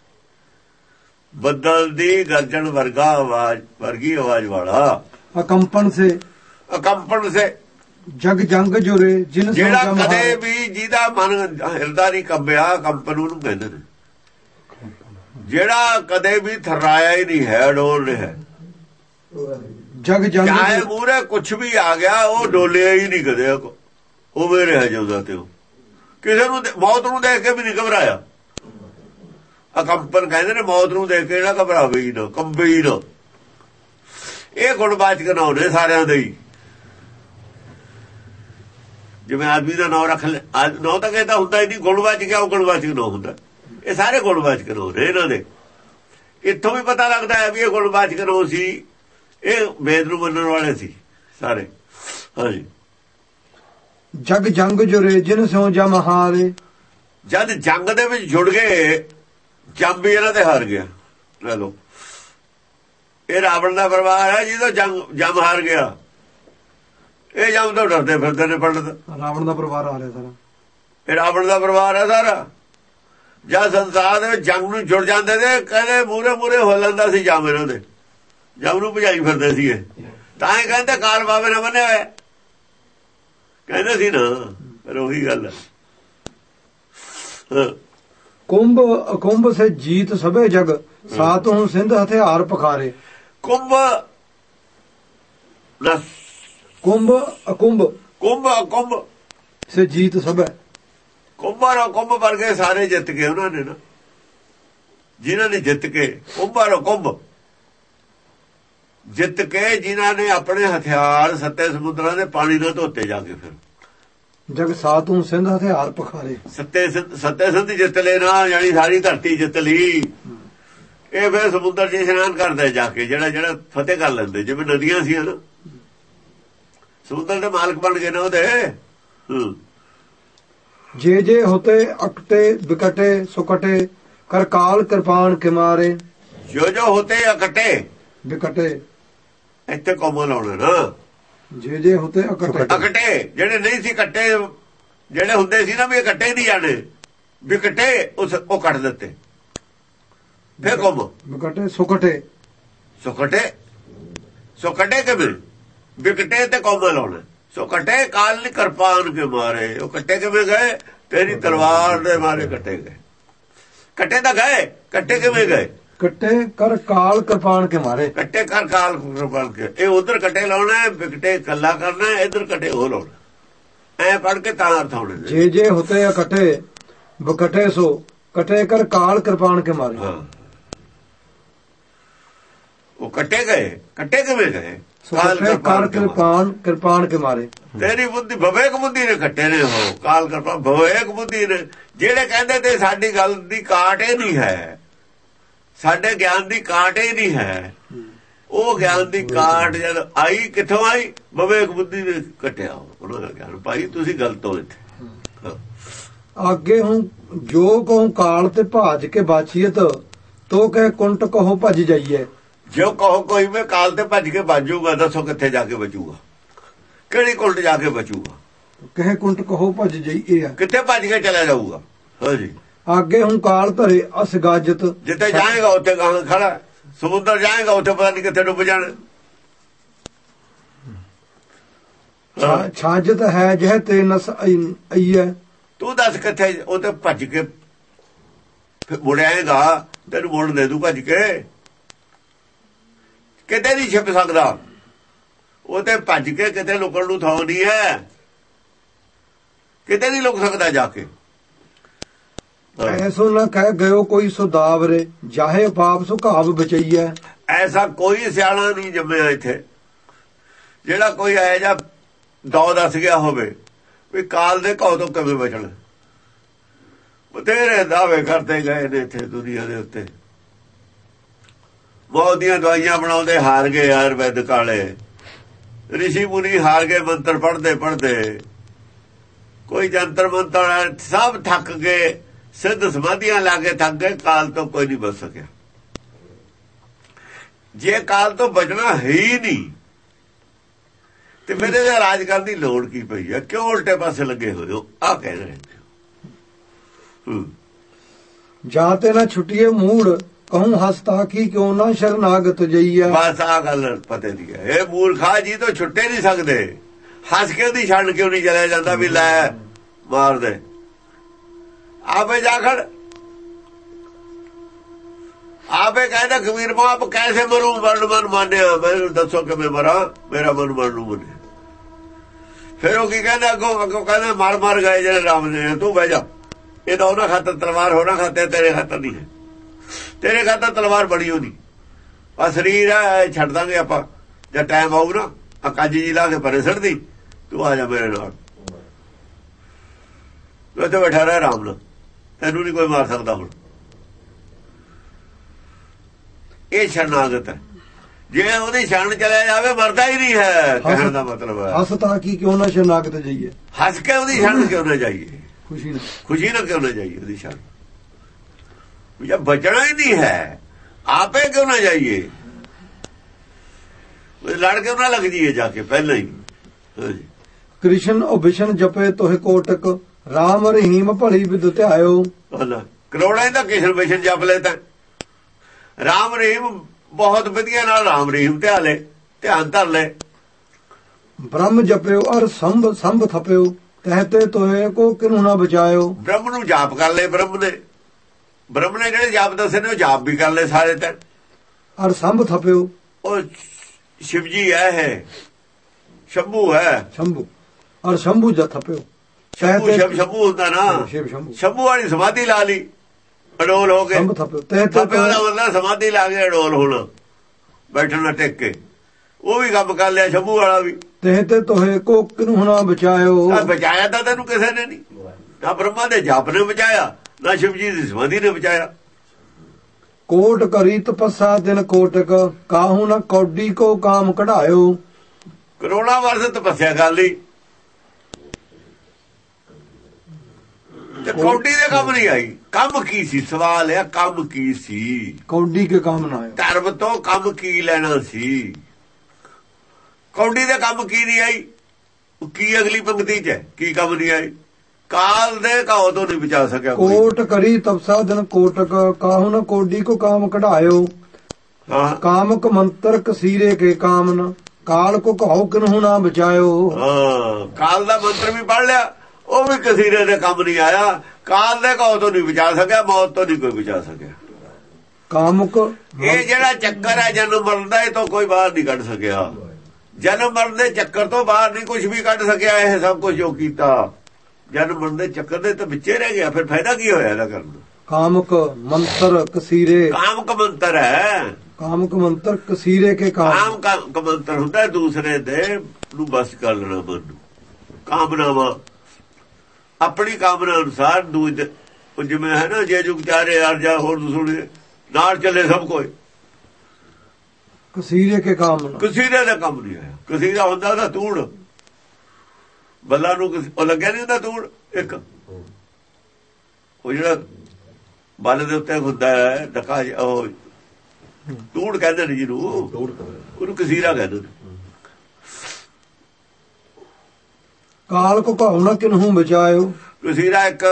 ਬੱਦਲ ਦੀ ਗਰਜਣ ਵਰਗਾ ਆਵਾਜ਼, ਵਰਗੀ ਆਵਾਜ਼ ਵਾਲਾ। ਅਕੰਪਨ ਸੇ ਜਗ ਜੰਗ ਜੁਰੇ ਜਿਨ ਜਿਹੜਾ ਕਦੇ ਵੀ ਜਿਹਦਾ ਮਨ ਹਿਰਦਾ ਨਹੀਂ ਕੰਬਿਆ, ਕੰਪਨ ਉਹਨੂੰ ਕਹਿੰਦੇ ਨੇ। ਜਿਹੜਾ ਕਦੇ ਵੀ ਥਰਾਇਆ ਹੀ ਨਹੀਂ ਹੈ, ਡੋਲ ਰਿਹਾ। ਜਗ ਜੰਗ ਚਾਹੇ ਮੂਹਰੇ ਕੁਛ ਵੀ ਆ ਗਿਆ, ਉਹ ਡੋਲਿਆ ਹੀ ਨਹੀਂ ਕਦੇ। ਉਵੇਂ ਰਿਹਾ ਜਾਂਦਾ ਤੇ ਉਹ ਕਿਸੇ ਨੂੰ ਮੌਤ ਨੂੰ ਦੇਖ ਕੇ ਵੀ ਨਹੀਂ ਘਬਰਾਇਆ। ਅਕੰਪਨ ਕਹਿੰਦੇ ਨੇ ਮੌਤ ਨੂੰ ਦੇਖ ਕੇ ਜਿਹੜਾ ਘਬਰਾਵੇ ਹੀ ਨਾ, ਕੰਬੇ ਹੀ ਨਾ। ਇਹ ਗੁਣਵਾਚਕ ਨਾਮ ਨੇ ਸਾਰਿਆਂ ਦੇ ਹੀ। ਜਿਵੇਂ ਆਦਮੀ ਦਾ ਨਾਮ ਰੱਖ ਲੈ, ਨਾਂ ਤਾਂ ਕਹਿੰਦਾ ਹੁੰਦਾ ਹੀ ਨਹੀਂ। ਗੁਣਵਾਚਕ ਉਹ ਗੁਣਵਾਚਕ ਨਾਮ ਹੁੰਦਾ। ਇਹ ਸਾਰੇ ਗੁਣਵਾਚਕ ਨਾਮ ਨੇ ਇਹਨਾਂ ਦੇ। ਇੱਥੋਂ ਵੀ ਪਤਾ ਲੱਗਦਾ ਹੈ ਵੀ ਇਹ ਗੁਣਵਾਚਕ ਨਾਮ ਸੀ। ਇਹ ਵੇਦ ਨੂੰ ਮੰਨਣ ਵਾਲੇ ਸੀ ਸਾਰੇ। ਹਾਂਜੀ। ਜਗ ਜੰਗ ਜੁਰੇ ਜਿਨ ਸੋ ਜਮ ਹਾਰੇ। ਜਦ ਜੰਗ ਦੇ ਵਿੱਚ ਜੁੜ ਗਏ, ਜੰਮ ਵੀ ਇਹਨਾਂ ਤੇ ਹਾਰ ਗਿਆ। ਲੈ ਲਓ, ਇਹ ਰਾਵਣ ਦਾ ਪਰਿਵਾਰ ਹੈ ਜਿਹਦਾ ਜੰਮ ਹਾਰ ਗਿਆ। ਇਹ ਜੰਮ ਤੋਂ ਡਰਦੇ ਫਿਰਦੇ ਨੇ ਪੰਡਤ। ਰਾਵਣ ਦਾ ਪਰਿਵਾਰ ਆ ਰਿਹਾ ਸਾਰਾ। ਇਹ ਰਾਵਣ ਦਾ ਪਰਿਵਾਰ ਹੈ ਸਾਰਾ। ਜਦ ਸੰਸਾਰ ਦੇ ਵਿੱਚ ਜੰਗ ਨੂੰ ਜੁੜ ਜਾਂਦੇ ਤੇ ਕਹਿੰਦੇ ਮੂਰੇ ਹੋ ਲੈਂਦਾ ਸੀ ਜੰਮ। ਇਹਨਾਂ ਦੇ ਜੰਮ ਨੂੰ ਭਜਾਈ ਫਿਰਦੇ ਸੀ ਇਹ। ਤਾਂ ਹੀ ਕਹਿੰਦੇ ਕਾਲ ਬਾਬੇ ਨਾਲ ਬੰਨਿਆ ਹੋਇਆ, ਕਹਿੰਦੇ ਸੀ ਨਾ। ਪਰ ਉਹੀ ਗੱਲ ਹੈ। ਕੁੰਭ ਸੇ ਜੀਤ ਸਭੇ ਜਗ ਸਾਤ ਹੂੰ ਸਿੰਧ ਹਥਿਆਰ ਪਖਾਰੇ। ਕੁੰਭ ਅਕੁੰਭ ਸੇ ਜੀਤ ਸਭੇ। ਕੁੰਭ ਵਰਗੇ ਸਾਰੇ ਜਿੱਤ ਗਏ ਉਹਨਾਂ ਨੇ ਨਾ। ਜਿਨ੍ਹਾਂ ਨੇ ਜਿੱਤ ਕੇ ਕੁੰਭ ਜਿੱਤ ਕੇ, ਜਿਨ੍ਹਾਂ ਨੇ ਆਪਣੇ ਹਥਿਆਰ ਸੱਤੇ ਸਮੁੰਦਰਾਂ ਦੇ ਪਾਣੀ ਨਾਲ ਧੋਤੇ ਜਾ ਕੇ। ਫਿਰ ਜਗ ਸਾਤੂ ਸਿੰਧ ਹਥਿਆਰ ਪਖਾਰੇ। ਸੱਤੇ ਸਿੰਧ ਜਿੱਤ ਲੈਣਾ, ਯਾਨੀ ਸਾਰੀ ਧਰਤੀ ਜਿੱਤ ਲਈ। ਇਹ ਫਿਰ ਸਮੁੰਦਰ 'ਚ ਇਸ਼ਨਾਨ ਕਰਦਾ ਜਾ ਕੇ, ਜਿਹੜਾ ਫਤਿਹ ਕਰ ਲੈਂਦੇ, ਜਿਵੇਂ ਨਦੀਆਂ ਸੀ ਨਾ, ਸਮੁੰਦਰ ਦੇ ਮਾਲਕ ਬਣ ਗਏ ਨਾ ਉਹਦੇ। ਜੇ ਹੋਤੇ ਅਕਟੇ ਵਿਕਟੇ ਸੁਕਟੇ ਕਰ ਕਾਲ ਕਿਰਪਾਨ ਕੇ ਮਾਰੇ। ਜੋ ਹੋਤੇ ਅਕਟੇ ਵਿਕਟੇ ਇੱਥੇ ਕੋਮਾ ਲਾਉਣਾ ਨਾ। ਜੇ ਹੋਤੇ ਅਕਟੇ ਜਿਹੜੇ ਨਹੀਂ ਸੀ ਕੱਟੇ, ਜਿਹੜੇ ਹੁੰਦੇ ਸੀ ਨਾ ਵੀ ਇਹ ਕੱਟੇ ਨਹੀਂ ਜਾਣੇ, ਵਿਕਟੇ ਉਹ ਕੱਟ ਦਿੱਤੇ। ਫੇਰ ਕੋਮਾ ਵਿਕਟੇ ਸੁਕਟੇ ਕਿਵੇਂ? ਵਿਕਟੇ ਤੇ ਕੋਮਾ ਲਾਉਣਾ। ਸੁਕਟੇ ਕਾਲ ਕਿਰਪਾਨ ਕੇ ਮਾਰੇ। ਉਹ ਕੱਟੇ ਕਿਵੇਂ ਗਏ? ਤੇਰੀ ਤਲਵਾਰ ਦੇ ਮਾਰੇ ਕੱਟੇ ਗਏ। ਕੱਟੇ ਤਾਂ ਗਏ, ਕੱਟੇ ਕਿਵੇਂ ਗਏ? ਕੱਟੇ ਕਰ ਕਾਲ ਕਿਰਪਾਨ ਕੇ ਮਾਰੇ। ਕੱਟੇ ਕਰ ਕਾਲ ਕਿਰਪਾਨ ਕੇ। ਇਹ ਉਧਰ ਕੱਟੇ ਲਾਉਣਾ, ਵਿਕਟੇ ਕੱਲਾ ਕਰਨਾ, ਇਧਰ ਕੱਟੇ ਉਹ ਲਾਉਣਾ। ਐ ਪੜ ਕੇ ਤਾਂ ਅਰਥ ਹੋਣੇ। ਜੇ ਹੋਤੇ ਇਕੱਠੇ ਵਿਕਟੇ ਸੋ ਕੱਟੇ ਕਰ ਕਾਲ ਕਿਰਪਾਨ ਕੇ ਮਾਰੇ। ਉਹ ਕੱਟੇ ਗਏ, ਕੱਟੇ ਕਿਵੇਂ ਗਏ? ਕਿਰਪਾਨ ਕੇ ਮਾਰੇ। ਤੇਰੀ ਬੁੱਧੀ ਵਿਵੇਕ ਬੁੱਧੀ ਨੇ ਕੱਟੇ ਨੇ। ਉਹ ਕਾਲ ਕਿਰਪਾਨ ਵਿਵੇਕ ਬੁੱਧੀ ਨੇ। ਜਿਹੜੇ ਕਹਿੰਦੇ ਤੇ ਸਾਡੀ ਗੱਲ ਦੀ ਕਾਟ ਹੀ ਨਹੀਂ ਹੈ, ਸਾਡੇ ਗਿਆਨ ਦੀ ਕਾਟ ਹੀ ਨਹੀਂ ਹੈ, ਉਹ ਗਿਆਨ ਦੀ ਕਾਟ ਜਦ ਆਈ ਕਿੱਥੋਂ ਆਈ? ਵਿਵੇਕ ਬੁੱਧੀ ਨੇ ਕੱਟਿਆ ਉਹਨਾਂ ਦਾ ਗਿਆਨ। ਭਾਈ ਤੁਸੀਂ ਗਲਤ ਹੋ ਇੱਥੇ। ਅੱਗੇ ਹੁਣ ਜੋ ਕਹੂੰ ਕਾਲ ਤੇ ਭਾਜ ਕੇ ਬਾਚੀਅਤ, ਤੋ ਕਹੇ ਕੁੰਟ ਕਹੋ ਭੱਜ ਜਾਈਏ। ਜੋ ਕਹੋ ਕੋਈ ਵੀ ਕਾਲ ਤੇ ਭੱਜ ਕੇ ਬਾਜੂਗਾ, ਦੱਸੋ ਕਿੱਥੇ ਜਾ ਕੇ ਬਚੂਗਾ? ਕਿਹੜੀ ਕੁੰਟ ਜਾ ਕੇ ਬਚੂਗਾ? ਕਹੇ ਕੁੰਟ ਕਹੋ ਭੱਜ ਜਾਈਏ, ਕਿੱਥੇ ਭੱਜ ਕੇ ਚਲਾ ਜਾਊਗਾ? ਹਾਂਜੀ। ਅੱਗੇ ਹੁਣ ਕਾਲ ਧਰੇ ਅਸ ਗਾਜਤ। ਜਿੱਥੇ ਜਾਏਗਾ ਉੱਥੇ ਗਾਂ ਖੜਾ। ਸਮੁੰਦਰ ਜਾਏਗਾ ਉੱਥੇ ਪਤਾ ਨਹੀਂ ਕਿੱਥੇ ਡੁੱਬ ਜਾਣਾ। ਛਾਜਤ ਹੈ ਜਹ ਤੇ ਨਸ ਆਈਏ। ਤੂੰ ਦੱਸ ਕਿੱਥੇ? ਉਹ ਤੇ ਭੱਜ ਕੇ ਮੁੜਿਆਏਗਾ, ਤੈਨੂੰ ਮੋੜ ਦੇ ਦੂ ਭੱਜ ਕੇ। ਕਿਤੇ ਨਹੀਂ ਛਿਪ ਸਕਦਾ ਉਹ ਤੇ। ਭੱਜ ਕੇ ਕਿਤੇ ਲੁਕਣ ਨੂੰ ਥਾਂ ਨਹੀਂ ਹੈ, ਕਿਤੇ ਨਹੀਂ ਲੁਕ ਸਕਦਾ ਜਾ ਕੇ। ਐਸੋ ਨਾ ਕਹਿ ਗਇਓ ਕੋਈ ਸੁਦਾਵਰੇ, ਜਾਹੇ ਪਾਪ ਸੁਖਾਵ ਬਚਈਐ। ਐਸਾ ਕੋਈ ਸਿਆਣਾ ਨਹੀਂ ਜੰਮਿਆ ਇੱਥੇ ਜਿਹੜਾ ਕੋਈ ਐ ਜਾਂ ਦੌ ਦੱਸ ਗਿਆ ਹੋਵੇ ਵੀ ਕਾਲ ਦੇ ਘਾਉ ਤੋਂ ਕਿਵੇਂ ਬਚਣਾ। ਬਥੇਰੇ ਦਾਅਵੇ ਕਰਦੇ ਗਏ ਨੇ ਇੱਥੇ ਦੁਨੀਆ ਦੇ ਉੱਤੇ। ਬਹੁਤ ਦੀਆਂ ਦਵਾਈਆਂ ਬਣਾਉਂਦੇ ਹਾਰ ਗਏ ਆਯੁਰਵੈਦਿਕ ਵਾਲੇ, ਰਿਸ਼ੀ ਮੁਨੀ ਹਾਰ ਗਏ ਮੰਤਰ ਪੜ੍ਹਦੇ। ਕੋਈ ਜੰਤਰ ਮੰਤਰ ਸਭ ਥੱਕ ਗਏ, ਸਿੱਧ ਸਮਾਧੀਆਂ ਲਾ ਕੇ ਥੱਕ ਗਏ। ਕਾਲ ਤੋਂ ਕੋਈ ਨਹੀਂ ਬਚ ਸਕਿਆ। ਜੇ ਕਾਲ ਤੋਂ ਬਚਣਾ ਹੈ ਹੀ ਨਹੀਂ ਤੇ ਫਿਰ ਇਹਦਾ ਰਾਜ ਕਰਨ ਦੀ ਲੋੜ ਕੀ ਪਈ ਹੈ? ਕਿਉਂ ਉਲਟੇ ਪਾਸੇ ਲੱਗੇ ਹੋਏ ਹੋ? ਆਹ ਕਹਿ ਰਹੇ ਜਾਂ ਤੇ ਨਾ ਛੁੱਟੀਏ ਮੂੜ, ਕਹੂੰ ਹਸਤਾ ਕੀ ਕਿਉਂ ਨਾ ਸ਼ਰਨਾਗਤ ਜਈਆ। ਬਸ ਆ ਗੱਲ ਪਤੇ ਦੀ ਹੈ। ਇਹ ਮੂਰਖਾ ਜੀ ਤੋਂ ਛੁੱਟੇ ਨਹੀਂ ਸਕਦੇ। ਹੱਸ ਕੇ ਉਹਦੀ ਛੱਡ ਕਿਉਂ ਨਹੀਂ ਚਲਿਆ ਜਾਂਦਾ ਵੀ ਲੈ ਮਾਰ ਦੇ? ਆਪੇ ਜਾ ਖੜ। ਆਪੇ ਕਹਿੰਦਾ ਕਬੀਰ ਬਾਪ ਕੈਸੇ ਮਰੂ? ਮਨ ਮਾਨਿਆ। ਮੈਨੂੰ ਦੱਸੋ ਕਿਵੇਂ ਮਰਾਂ? ਮੇਰਾ ਮਨ ਮਰਨ ਨੂੰ ਮੰਨਿਆ। ਫਿਰ ਉਹ ਕੀ ਕਹਿੰਦਾ ਅੱਗੋਂ ਕਹਿੰਦਾ ਮਾਰ ਗਏ ਜਿਹੜੇ ਰਾਮ ਨੇ। ਤੂੰ ਬਹਿ ਜਾ। ਇਹ ਤਾਂ ਉਹਨਾਂ ਖਾਤਰ ਤਲਵਾਰ ਹੋਣਾ ਖਾਤੇ, ਤੇਰੇ ਖਾਤਰ ਨਹੀਂ ਹੈ। ਤੇਰੇ ਖਾਤਰ ਤਲਵਾਰ ਬਣੀ ਹੋਣੀ। ਆ ਸਰੀਰ ਹੈ, ਛੱਡ ਦਾਂਗੇ ਆਪਾਂ ਜਦ ਟਾਈਮ ਆਊ ਨਾ। ਆ ਕਾਜੀ ਜੀ ਲਾ ਕੇ ਪਰੇ ਸੜਦੀ, ਤੂੰ ਆ ਜਾ ਮੇਰੇ ਨਾਲ। ਤੂੰ ਇੱਥੇ ਬੈਠਾ ਰਹਿ ਆਰਾਮ ਨਾਲ, ਤੈਨੂੰ ਨਹੀਂ ਕੋਈ ਮਾਰ ਸਕਦਾ ਹੁਣ। ਇਹ ਸ਼ਰਨਾਗਤ ਹੈ। ਜੇ ਉਹਦੀ ਸ਼ਰਨ ਚਲਿਆ ਜਾਵੇ ਮਰਦਾ ਹੀ ਨਹੀਂ ਹੈ, ਕਹਿਣ ਦਾ ਮਤਲਬ ਹੈ। ਹੱਸਤਾ ਕੀ ਕਿਉਂ ਨਾ ਸ਼ਰਨਾਗਤ ਜਾਈਏ। ਹੱਸ ਕੇ ਉਹਦੀ ਸ਼ਰਨ ਕਿਉਂ ਨਾ ਜਾਈਏ? ਖੁਸ਼ੀ ਨਾਲ ਕਿਉਂ ਨਾ ਜਾਈਏ ਉਹਦੀ ਸ਼ਰਨ? ਜੇ ਬਚਣਾ ਹੀ ਨਹੀਂ ਹੈ ਆਪੇ ਕਿਉਂ ਨਾ ਜਾਈਏ? ਲੜ ਕੇ ਨਾ ਲੱਗ ਜਾਈਏ ਜਾ ਕੇ ਪਹਿਲਾਂ ਹੀ। ਕ੍ਰਿਸ਼ਨ ਵਿਸ਼ਨ ਜਪੇ ਤੋਹਿ ਕੋਟਕ, ਰਾਮ ਰਹੀਮ ਭਲੀ ਵਿਦ ਧਿਆਇਓ। ਕਰੋੜਾਂ ਦਾ ਕ੍ਰਿਸ਼ਨ ਵਿਸ਼ਨ ਜਪ ਲੈ ਤਾਂ ਰਾਮ ਰਹੀਮ ਬਹੁਤ ਵਧੀਆ ਨਾਲ ਰਾਮ ਰਹੀਮ ਧਿਆਨ ਧਰ ਲੈ। ਬ੍ਰਹਮ ਜਪਿਓ ਅਰ ਸੰਭ ਥਪਿਓ, ਕਹਤੇ ਤੋਏ ਕੋ ਕਿਨੂੰ ਨਾ ਬਚਾਇਓ। ਬ੍ਰਹਮ ਨੂੰ ਜਾਪ ਕਰ ਲੈ। ਬ੍ਰਹਮ ਨੇ ਜਿਹੜੇ ਜਾਪ ਦੱਸੇ ਨੇ ਉਹ ਜਾਪ ਵੀ ਕਰ ਲੈ ਸਾਰੇ। ਤੇ ਅਰ ਸੰਭ ਥਪਿਓ, ਉਹ ਸ਼ਿਵ ਜੀ ਹੈ, ਸ਼ੰਭੂ ਹੈ। ਸ਼ੰਭੂ ਅਰ ਸ਼ੰਭੂ ਜਥ ਥਪਿਓ। ਸ਼ੰਭੂ ਹੁੰਦਾ ਨਾ, ਸ਼ੰਭੂ ਵਾਲੀ ਸਮਾਧੀ ਲਾ ਲਈ ਅਡੋਲ ਹੋ ਕੇ। ਥਪਿਓ ਦਾ ਮਤਲਬ ਸਮਾਧੀ ਲਾ ਕੇ ਅਡੋਲ ਹੋਣਾ, ਬੈਠਣਾ ਟਿਕ ਕੇ। ਉਹ ਵੀ ਕੰਮ ਕਰ ਲਿਆ ਸ਼ੰਭੂ ਵਾਲਾ ਵੀ। ਤੇ ਤੋਹੇ ਕੋ ਕਿਨੂੰ ਨਾ ਬਚਾਇਓ। ਬਚਾਇਆ ਤਾਂ ਤੈਨੂੰ ਕਿਸੇ ਨੇ ਨਹੀਂ, ਨਾ ਬ੍ਰਹਮਾ ਦੇ ਜਪ ਨੇ ਬਚਾਇਆ, ਨਾ ਸ਼ਿਵ ਜੀ ਦੀ ਸਮਾਧੀ ਨੇ ਬਚਾਇਆ। ਕੋਟ ਕਰੀ ਤਪੱਸਾ ਦਿਨ ਕੋਟਕ, ਕਾਹੂ ਨਾ ਕੌਡੀ ਕੋ ਕਾਮ ਕਢਾਇਓ। ਕਰੋੜਾਂ ਵਰਸ ਤਪੱਸਿਆ ਕਰ ਲਈ ਤੇ ਕੌਡੀ ਦੇ ਕੰਮ ਨਹੀਂ ਆਈ। ਕੰਮ ਕੀ ਸੀ? ਸਵਾਲ ਹੈ ਕੰਮ ਕੀ ਸੀ? ਕੌਡੀ ਕੇ ਕੰਮ ਨਾ ਆਇਆ। ਧਰਮ ਤੋਂ ਕੰਮ ਕੀ ਲੈਣਾ ਸੀ? ਕੌਡੀ ਦੇ ਕੰਮ ਕੀ ਨਹੀਂ ਆਈ? ਕੀ ਅਗਲੀ ਪੰਕਤੀ 'ਚ ਹੈ ਕੀ ਕੰਮ ਨਹੀਂ ਆਈ? ਕਾਲ ਦੇ ਕਾਹੋ ਤੋਂ ਨਹੀਂ ਬਚਾ ਸਕਿਆ। ਕੋਟ ਕਰੀ ਤਪਸਾ ਦਿਨ ਕੋਟਕ, ਕਾਹੂ ਨਾ ਕੋਡੀ ਕੋ ਕਾਮ ਕਢਾਇਓ। ਕਾਮਕ ਮੰਤਰ ਕਸੀਰੇ ਕੇ ਕਾਮਨ, ਕਾਲ ਕੋ ਕਹੋ ਕਿਨਹੂ ਨਾ ਬਚਾਇਓ। ਕਾਲ ਦਾ ਮੰਤਰ ਵੀ ਪੜ ਲਿਆ, ਉਹ ਵੀ ਕਸੀਰੇ ਦੇ ਕੰਮ ਨਹੀਂ ਆਇਆ। ਕਾਲ ਦੇ ਕਾਹੋ ਤੋਂ ਨਹੀਂ ਬਚਾ ਸਕਿਆ, ਮੌਤ ਤੋਂ ਨਹੀਂ ਕੋਈ ਬਚਾ ਸਕਿਆ। ਕਾਮਕ ਇਹ ਜਿਹੜਾ ਚੱਕਰ ਹੈ ਜਨਮ ਮਰਨ ਦਾ, ਇਹ ਤੋਂ ਕੋਈ ਬਾਹਰ ਨਹੀਂ ਕੱਢ ਸਕਿਆ। ਜਨਮ ਮਰਨ ਦੇ ਚੱਕਰ ਤੋਂ ਬਾਹਰ ਨਹੀਂ ਕੁਝ ਵੀ ਕੱਢ ਸਕਿਆ। ਇਹ ਸਭ ਕੁਝ ਜੋ ਕੀਤਾ ਜਨਮ ਮਰਨ ਦੇ ਚੱਕਰ ਦੇ ਤਾਂ ਵਿੱਚੇ ਰਹਿ ਗਿਆ, ਫਿਰ ਫਾਇਦਾ ਕੀ ਹੋਇਆ ਇਹਦਾ ਕਰਨ ਦਾ? ਕਾਮਕ ਮੰਤਰ ਕਸੀਰੇ, ਕਾਮਕ ਮੰਤਰ ਹੈ। ਕਾਮਕ ਮੰਤਰ ਕਸੀਰੇ ਕੇ ਕਾਮ ਮੰਤਰ ਹੁੰਦਾ ਦੂਸਰੇ ਦੇ ਨੂੰ ਬਸ ਕਰ ਲੈਣਾ ਮਨ ਨੂੰ। ਕਾਮਨਾਵਾਂ ਆਪਣੀ ਕਾਮਨਾ ਅਨੁਸਾਰ ਦੂਜ ਜਿਵੇਂ ਹੈ ਨਾ, ਜੇ ਜੁਗ ਚਾਰੇ ਯਾਰ ਜਾ ਹੋਰ ਸੁਣੇ ਨਾਲ ਚੱਲੇ ਸਭ ਕੋਈ। ਕਸੀਰੇ ਕੇ ਕੰਮ, ਕਸੀਰੇ ਦਾ ਕੰਮ ਨਹੀਂ ਆਇਆ। ਕਸੀਰਾ ਹੁੰਦਾ ਉਹਦਾ ਤੂੜ, ਬੱਲਾ ਨੂੰ ਉਹ ਲੱਗਿਆ ਨਹੀਂ ਹੁੰਦਾ ਤੂੜ ਇੱਕ, ਉਹ ਜਿਹੜਾ ਬੱਲ ਦੇ ਉੱਤੇ ਹੁੰਦਾ ਹੈ ਡਕਾ, ਉਹ ਤੂੜ ਕਹਿੰਦੇ ਨੇ ਜਿਹਨੂੰ, ਉਹਨੂੰ ਕਸੀਰਾ ਕਹਿੰਦੇ ਨੇ। ਕਾਲ ਕੋ ਕਹੋ ਨਾ ਕਿਨਹੂ ਬਚਾਇਓ। ਕਸੀਰਾ ਇੱਕ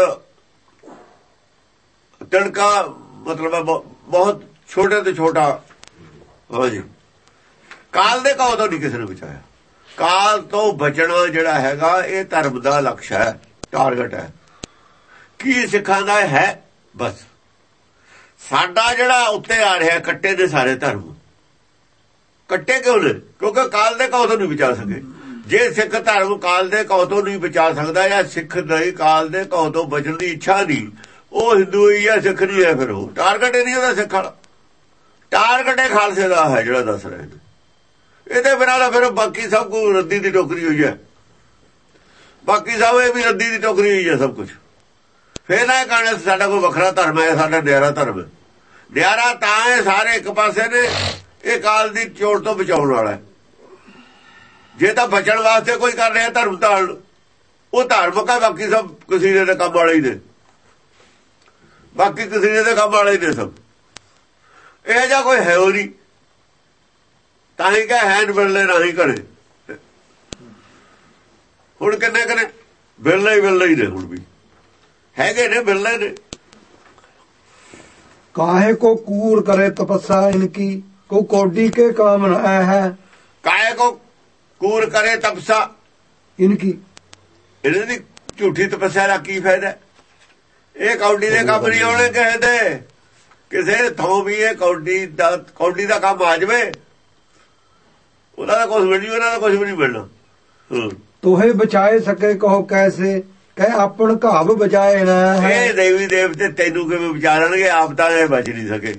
ਤੜਕਾ ਮਤਲਬ ਬਹੁਤ ਛੋਟੇ ਤੋਂ ਛੋਟਾ। ਹਾਂਜੀ, ਕਾਲ ਦੇ ਕਹੋ ਤੋਂ ਨਹੀਂ ਕਿਸੇ ਨੇ ਬਚਾਇਆ। ਕਾਲ ਤੋਂ ਬਚਣਾ ਜਿਹੜਾ ਹੈਗਾ ਇਹ ਧਰਮ ਦਾ ਲਕਸ਼ ਹੈ, ਟਾਰਗੇਟ ਹੈ। ਕੀ ਸਿੱਖਾਂ ਦਾ ਹੈ? ਬਸ ਸਾਡਾ ਜਿਹੜਾ ਉੱਤੇ ਆ ਰਿਹਾ ਕੱਟੇ ਦੇ ਸਾਰੇ ਧਰਮ ਕੱਟੇ ਕਿਉਂ ਨੇ? ਕਿਉਂਕਿ ਕਾਲ ਦੇ ਕਹੋ ਤੋਂ ਨਹੀਂ ਬਚਾ ਸਕੇ। ਜੇ ਸਿੱਖ ਧਰਮ ਕਾਲ ਦੇ ਕਹੋ ਤੋਂ ਨਹੀਂ ਬਚਾ ਸਕਦਾ, ਜਾਂ ਸਿੱਖ ਨਹੀਂ ਕਾਲ ਦੇ ਕਹੋ ਤੋਂ ਬਚਣ ਦੀ ਇੱਛਾ ਨਹੀਂ, ਉਹ ਹਿੰਦੂ ਹੀ ਹੈ, ਸਿੱਖ ਨਹੀਂ ਹੈ। ਫਿਰ ਉਹ ਟਾਰਗੇਟ ਹੀ ਨਹੀਂ ਉਹਦਾ ਸਿੱਖ ਵਾਲਾ, ਟਾਰਗੇਟ ਇਹ ਖਾਲਸੇ ਦਾ ਹੈ ਜਿਹੜਾ ਦੱਸ ਰਹੇ ਨੇ। ਇਹਦੇ ਬਿਨਾਂ ਤਾਂ ਫਿਰ ਬਾਕੀ ਸਭ ਕੁਝ ਰੱਦੀ ਦੀ ਟੋਕਰੀ ਹੋਈ ਹੈ। ਬਾਕੀ ਸਭ ਇਹ ਵੀ ਰੱਦੀ ਦੀ ਟੋਕਰੀ ਹੋਈ ਹੈ ਸਭ ਕੁਝ। ਫਿਰ ਨਾ ਕਹਿਣਾ ਸਾਡਾ ਕੋਈ ਵੱਖਰਾ ਧਰਮ ਹੈ, ਸਾਡਾ ਨਿਆਰਾ ਧਰਮ ਹੈ। ਨਿਆਰਾ ਤਾਂ ਇਹ ਸਾਰੇ ਇੱਕ ਪਾਸੇ ਨੇ, ਇਹ ਕਾਲ ਦੀ ਚੋਟ ਤੋਂ ਬਚਾਉਣ ਵਾਲਾ। ਜੇ ਤਾਂ ਬਚਣ ਵਾਸਤੇ ਕੋਈ ਕਰ ਰਿਹਾ ਧਰਮ ਧਾਰਨ, ਉਹ ਧਾਰਮਿਕ ਹੈ। ਬਾਕੀ ਸਭ ਕਸੀਰੇ ਦੇ ਕੰਮ ਵਾਲੇ ਹੀ ਨੇ, ਬਾਕੀ ਕਸੀਰੇ ਦੇ ਕੰਮ ਵਾਲੇ ਹੀ ਨੇ ਸਭ। ਇਹ ਜਿਹਾ ਕੋਈ ਹੈ ਉਹ ਨਹੀਂ, ਤਾਂ ਹੀ ਕਹੇ ਹੈਨ ਬਿਰਲੇ ਨਹੀਂ ਘੜੇ। ਹੁਣ ਕਿੰਨੇ ਕਨੇ ਬਿਰਲੇ ਹੀ ਨੇ, ਹੁਣ ਵੀ ਹੈਗੇ ਨੇ ਬਿਰਲੇ ਨੇ। ਕਾਹੇ ਕੋ ਕੂਰ ਕਰੇ ਤਪੱਸਾ ਇਨਕੀ, ਕੋ ਕੋਡੀ ਕੇ ਕਾਮ ਨ ਹੈ। ਕਾਹੇ ਕੋ ਕੂਰ ਕਰੇ ਤਪੱਸਾ ਇਨਕੀ, ਇਹਨਾਂ ਦੀ ਝੂਠੀ ਤਪੱਸਿਆ ਦਾ ਕੀ ਫਾਇਦਾ? ਇਹ ਕੌਡੀ ਦੇ ਕੰਮ ਨਹੀਂ ਆਉਣੇ ਕਿਸੇ ਦੇ। ਕਿਸੇ ਥੋਂ ਵੀ ਇਹ ਕੌਡੀ ਦਾ ਕੰਮ ਆ ਜਾਵੇ, ਉਹਨਾਂ ਦਾ ਕੁਛ ਮਿਲ ਜੂ, ਇਹਨਾਂ ਦਾ ਕੁਛ ਵੀ ਨਹੀਂ ਮਿਲਣਾ। ਤੋਹੇ ਬਚਾਏ ਸਕੇ ਕਹੋ ਕੈਸੇ, ਕਹੇ ਆਪਣ ਘਾਵ ਬਚਾਏ ਨਾ। ਇਹ ਦੇਵੀ ਦੇਵਤੇ ਤੈਨੂੰ ਕਿਵੇਂ ਵਿਚਾਰਨਗੇ? ਆਪ ਤਾਂ ਇਹ ਬਚ ਨਹੀਂ ਸਕੇ।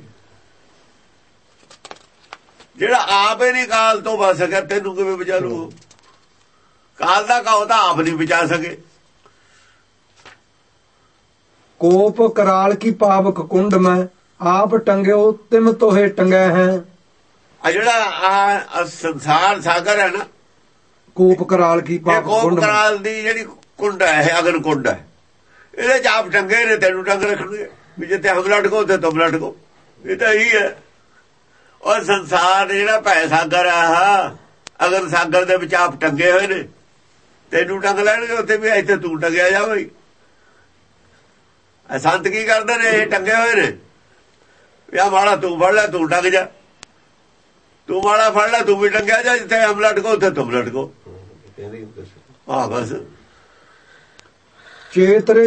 ਜਿਹੜਾ ਆਪ ਹੀ ਨਹੀਂ ਕਾਲ ਤੋਂ ਬਚ ਸਕਿਆ, ਤੈਨੂੰ ਕਿਵੇਂ ਬਚਾ ਲੂ? ਕਾਲ ਦਾ ਕਹੋ ਤਾਂ ਆਪ ਨਹੀਂ ਬਚਾ ਸਕੇ। ਕੋਪ ਕਰਾਲ ਕੀ ਪਾਵਕ ਕੁੰਡ ਮੈਂ, ਆਪ ਟੰਗਿਓ ਤਿਮ ਤੋਹੇ ਟੰਗੈ ਹੈ। ਆ ਜਿਹੜਾ ਸੰਸਾਰ ਸਾਗਰ ਹੈ ਨਾ, ਕੋਪ ਕਰਾਲ ਕੀ ਪਾਵਕ ਕੋਪ ਕਰਾਲ ਦੀ ਜਿਹੜੀ ਕੁੰਡ ਹੈ, ਅਗਨ ਕੁੰਡ ਹੈ, ਇਹਦੇ ਚ ਆਪ ਟੰਗੇ ਨੇ, ਤੈਨੂੰ ਟੰਗ ਰੱਖਣਗੇ ਵੀ ਜਿੱਥੇ ਹਮ ਲਟਕੋ ਉੱਥੇ ਤੁਮ ਲਟਕੋ। ਇਹ ਤਾਂ ਇਹੀ ਹੈ। ਔਰ ਸੰਸਾਰ ਜਿਹੜਾ ਭੈ ਸਾਗਰ ਆ, ਅਗਨ ਸਾਗਰ ਦੇ ਵਿੱਚ ਆਪ ਟੰਗੇ ਹੋਏ ਨੇ, ਤੈਨੂੰ ਟੰਗ ਲੈਣਗੇ ਉੱਥੇ ਵੀ, ਇੱਥੇ ਤੂੰ ਟੰਗਿਆ ਜਾ ਬਈ। ਸੰਤ ਕੀ ਕਰਦੇ ਨੇ? ਇਹ ਟੰਗੇ ਹੋਏ ਨੇ, ਵਿਆਹ ਵਾਲਾ ਤੂੰ ਫੜ ਲੈ, ਤੂੰ ਟੰਗ ਜਾ, ਤੂੰ ਵਾਲਾ ਫੜ ਲੈ, ਤੂੰ ਵੀ ਟੰਗਿਆ ਜਾ, ਜਿੱਥੇ ਹਮ ਲਟਕੋ ਉੱਥੇ ਤੁਮ ਲਟਕੋ। ਹਾਂ ਬਸ। ਚੇਤਰੇ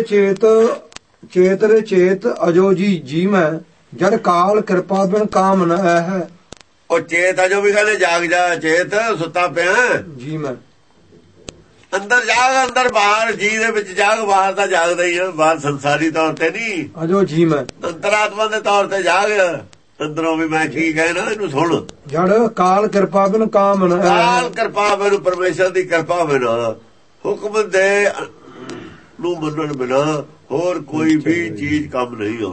ਚੇਤ ਅਜੋ ਜੀ ਮੈਂ, ਜਦ ਕਾਲ ਕਿਰਪਾ ਬਿਨ ਕਾਮ ਨ ਹੈ। ਉਹ ਚੇਤ ਅਜੋ ਵੀ ਕਹਿੰਦੇ ਜਾਗ ਜਾ, ਚੇਤ ਸੁੱਤਾ ਪਿਆ ਜੀ ਮੈਂ। ਅੰਦਰ ਜਾਗ, ਅੰਦਰ ਬਾਹਰ, ਜੀ ਦੇ ਵਿੱਚ ਜਾਗ, ਬਾਹਰ ਤਾਂ ਜਾਗਦਾ ਹੀ ਹੈ। ਬਾਹਰ ਸੰਸਾਰੀ ਤੌਰ ਤੇ ਨਹੀਂ, ਅਜੋ ਜੀ ਮੈਂ, ਅੰਤਰਾਤਮਾ ਦੇ ਤੌਰ ਤੇ ਜਾਗ, ਅੰਦਰੋਂ ਵੀ ਮੈਂ ਕੀ ਕਹਿਣਾ ਇਹਨੂੰ ਸੁਣ। ਜੜ ਕਾਲ ਕਿਰਪਾ ਬਿਨ ਕਾਮ ਨ ਕਾਲ ਕਿਰਪਾ ਬਿਨ ਪਰਮੇਸ਼ਰ ਦੀ ਕਿਰਪਾ ਬਿਨਾ ਹੁਕਮ ਦੇ ਨੂੰ ਮੰਨਣ ਬਿਨਾ ਹੋਰ ਕੋਈ ਵੀ ਚੀਜ਼ ਕੰਮ ਨਹੀਂ ਆਉਂਦੀ।